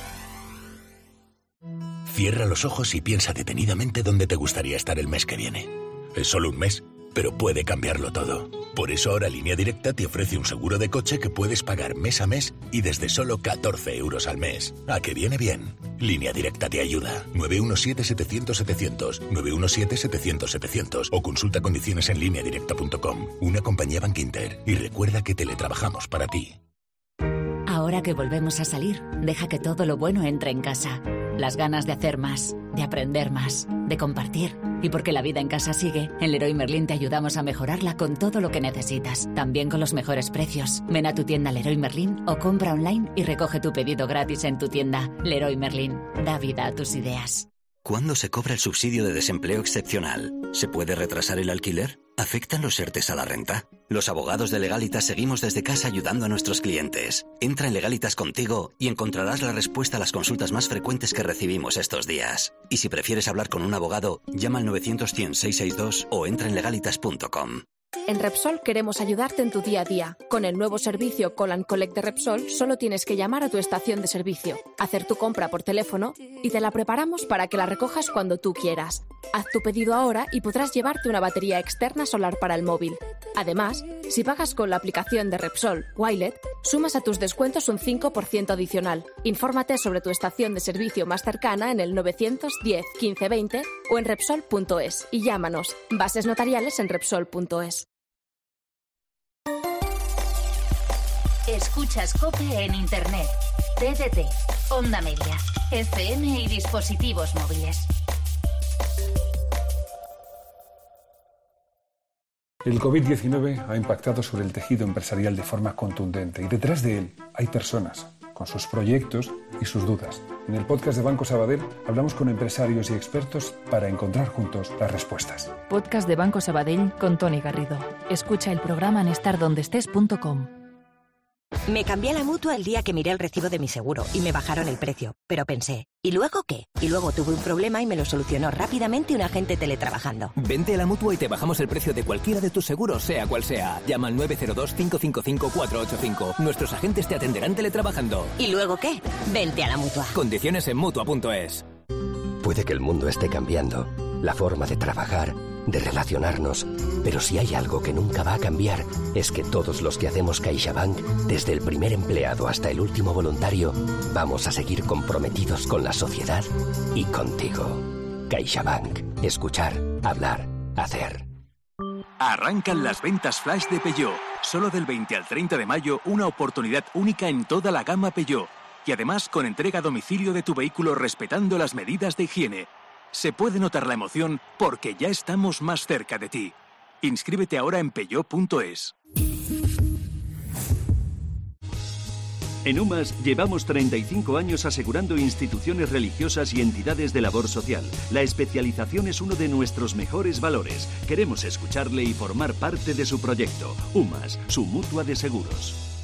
Cierra los ojos y piensa detenidamente dónde te gustaría estar el mes que viene. Es solo un mes, pero puede cambiarlo todo. Por eso ahora Línea Directa te ofrece un seguro de coche que puedes pagar mes a mes y desde solo catorce euros al mes. ¿A que viene bien? Línea Directa te ayuda. nueve uno siete, setecientos, setecientos, nueve uno siete, setecientos, setecientos o consulta condiciones en línea directa punto com. Una compañía Bankinter. Y recuerda que teletrabajamos para ti. Ahora que volvemos a salir, deja que todo lo bueno entre en casa. Las ganas de hacer más, de aprender más, de compartir. Y porque la vida en casa sigue, en Leroy Merlin te ayudamos a mejorarla con todo lo que necesitas. También con los mejores precios. Ven a tu tienda Leroy Merlin o compra online y recoge tu pedido gratis en tu tienda. Leroy Merlin, da vida a tus ideas. ¿Cuándo se cobra el subsidio de desempleo excepcional? ¿Se puede retrasar el alquiler? ¿Afectan los ERTES a la renta? Los abogados de Legalitas seguimos desde casa ayudando a nuestros clientes. Entra en Legalitas Contigo y encontrarás la respuesta a las consultas más frecuentes que recibimos estos días. Y si prefieres hablar con un abogado, llama al novecientos, cien, seiscientos sesenta y dos o entra en legalitas punto com. En Repsol queremos ayudarte en tu día a día. Con el nuevo servicio Call and Collect de Repsol, solo tienes que llamar a tu estación de servicio, hacer tu compra por teléfono y te la preparamos para que la recojas cuando tú quieras. Haz tu pedido ahora y podrás llevarte una batería externa solar para el móvil. Además, si pagas con la aplicación de Repsol Wilet, sumas a tus descuentos un cinco por ciento adicional. Infórmate sobre tu estación de servicio más cercana en el novecientos diez, quince, veinte o en Repsol punto es y llámanos. Bases notariales en Repsol punto es. Escuchas COPE en Internet, T D T, Onda Media, F M y dispositivos móviles. El covid diecinueve ha impactado sobre el tejido empresarial de forma contundente y detrás de él hay personas con sus proyectos y sus dudas. En el podcast de Banco Sabadell hablamos con empresarios y expertos para encontrar juntos las respuestas. Podcast de Banco Sabadell con Toni Garrido. Escucha el programa en estar donde estés punto com. Me cambié a la Mutua el día que miré el recibo de mi seguro y me bajaron el precio. Pero pensé, ¿y luego qué? Y luego tuve un problema y me lo solucionó rápidamente un agente teletrabajando. Vente a la Mutua y te bajamos el precio de cualquiera de tus seguros, sea cual sea. Llama al nueve cero dos, cinco cinco cinco, cuatro ocho cinco. Nuestros agentes te atenderán teletrabajando. ¿Y luego qué? Vente a la Mutua. Condiciones en Mutua punto es. Puede que el mundo esté cambiando, la forma de trabajar, de relacionarnos, pero si hay algo que nunca va a cambiar, es que todos los que hacemos CaixaBank, desde el primer empleado hasta el último voluntario, vamos a seguir comprometidos con la sociedad y contigo. CaixaBank. Escuchar, hablar, hacer. Arrancan las ventas flash de Peugeot. Solo del veinte al treinta de mayo, una oportunidad única en toda la gama Peugeot. Y además con entrega a domicilio de tu vehículo respetando las medidas de higiene. Se puede notar la emoción porque ya estamos más cerca de ti. Inscríbete ahora en peugeot punto es. En UMAS llevamos treinta y cinco años asegurando instituciones religiosas y entidades de labor social. La especialización es uno de nuestros mejores valores. Queremos escucharle y formar parte de su proyecto. UMAS, su mutua de seguros.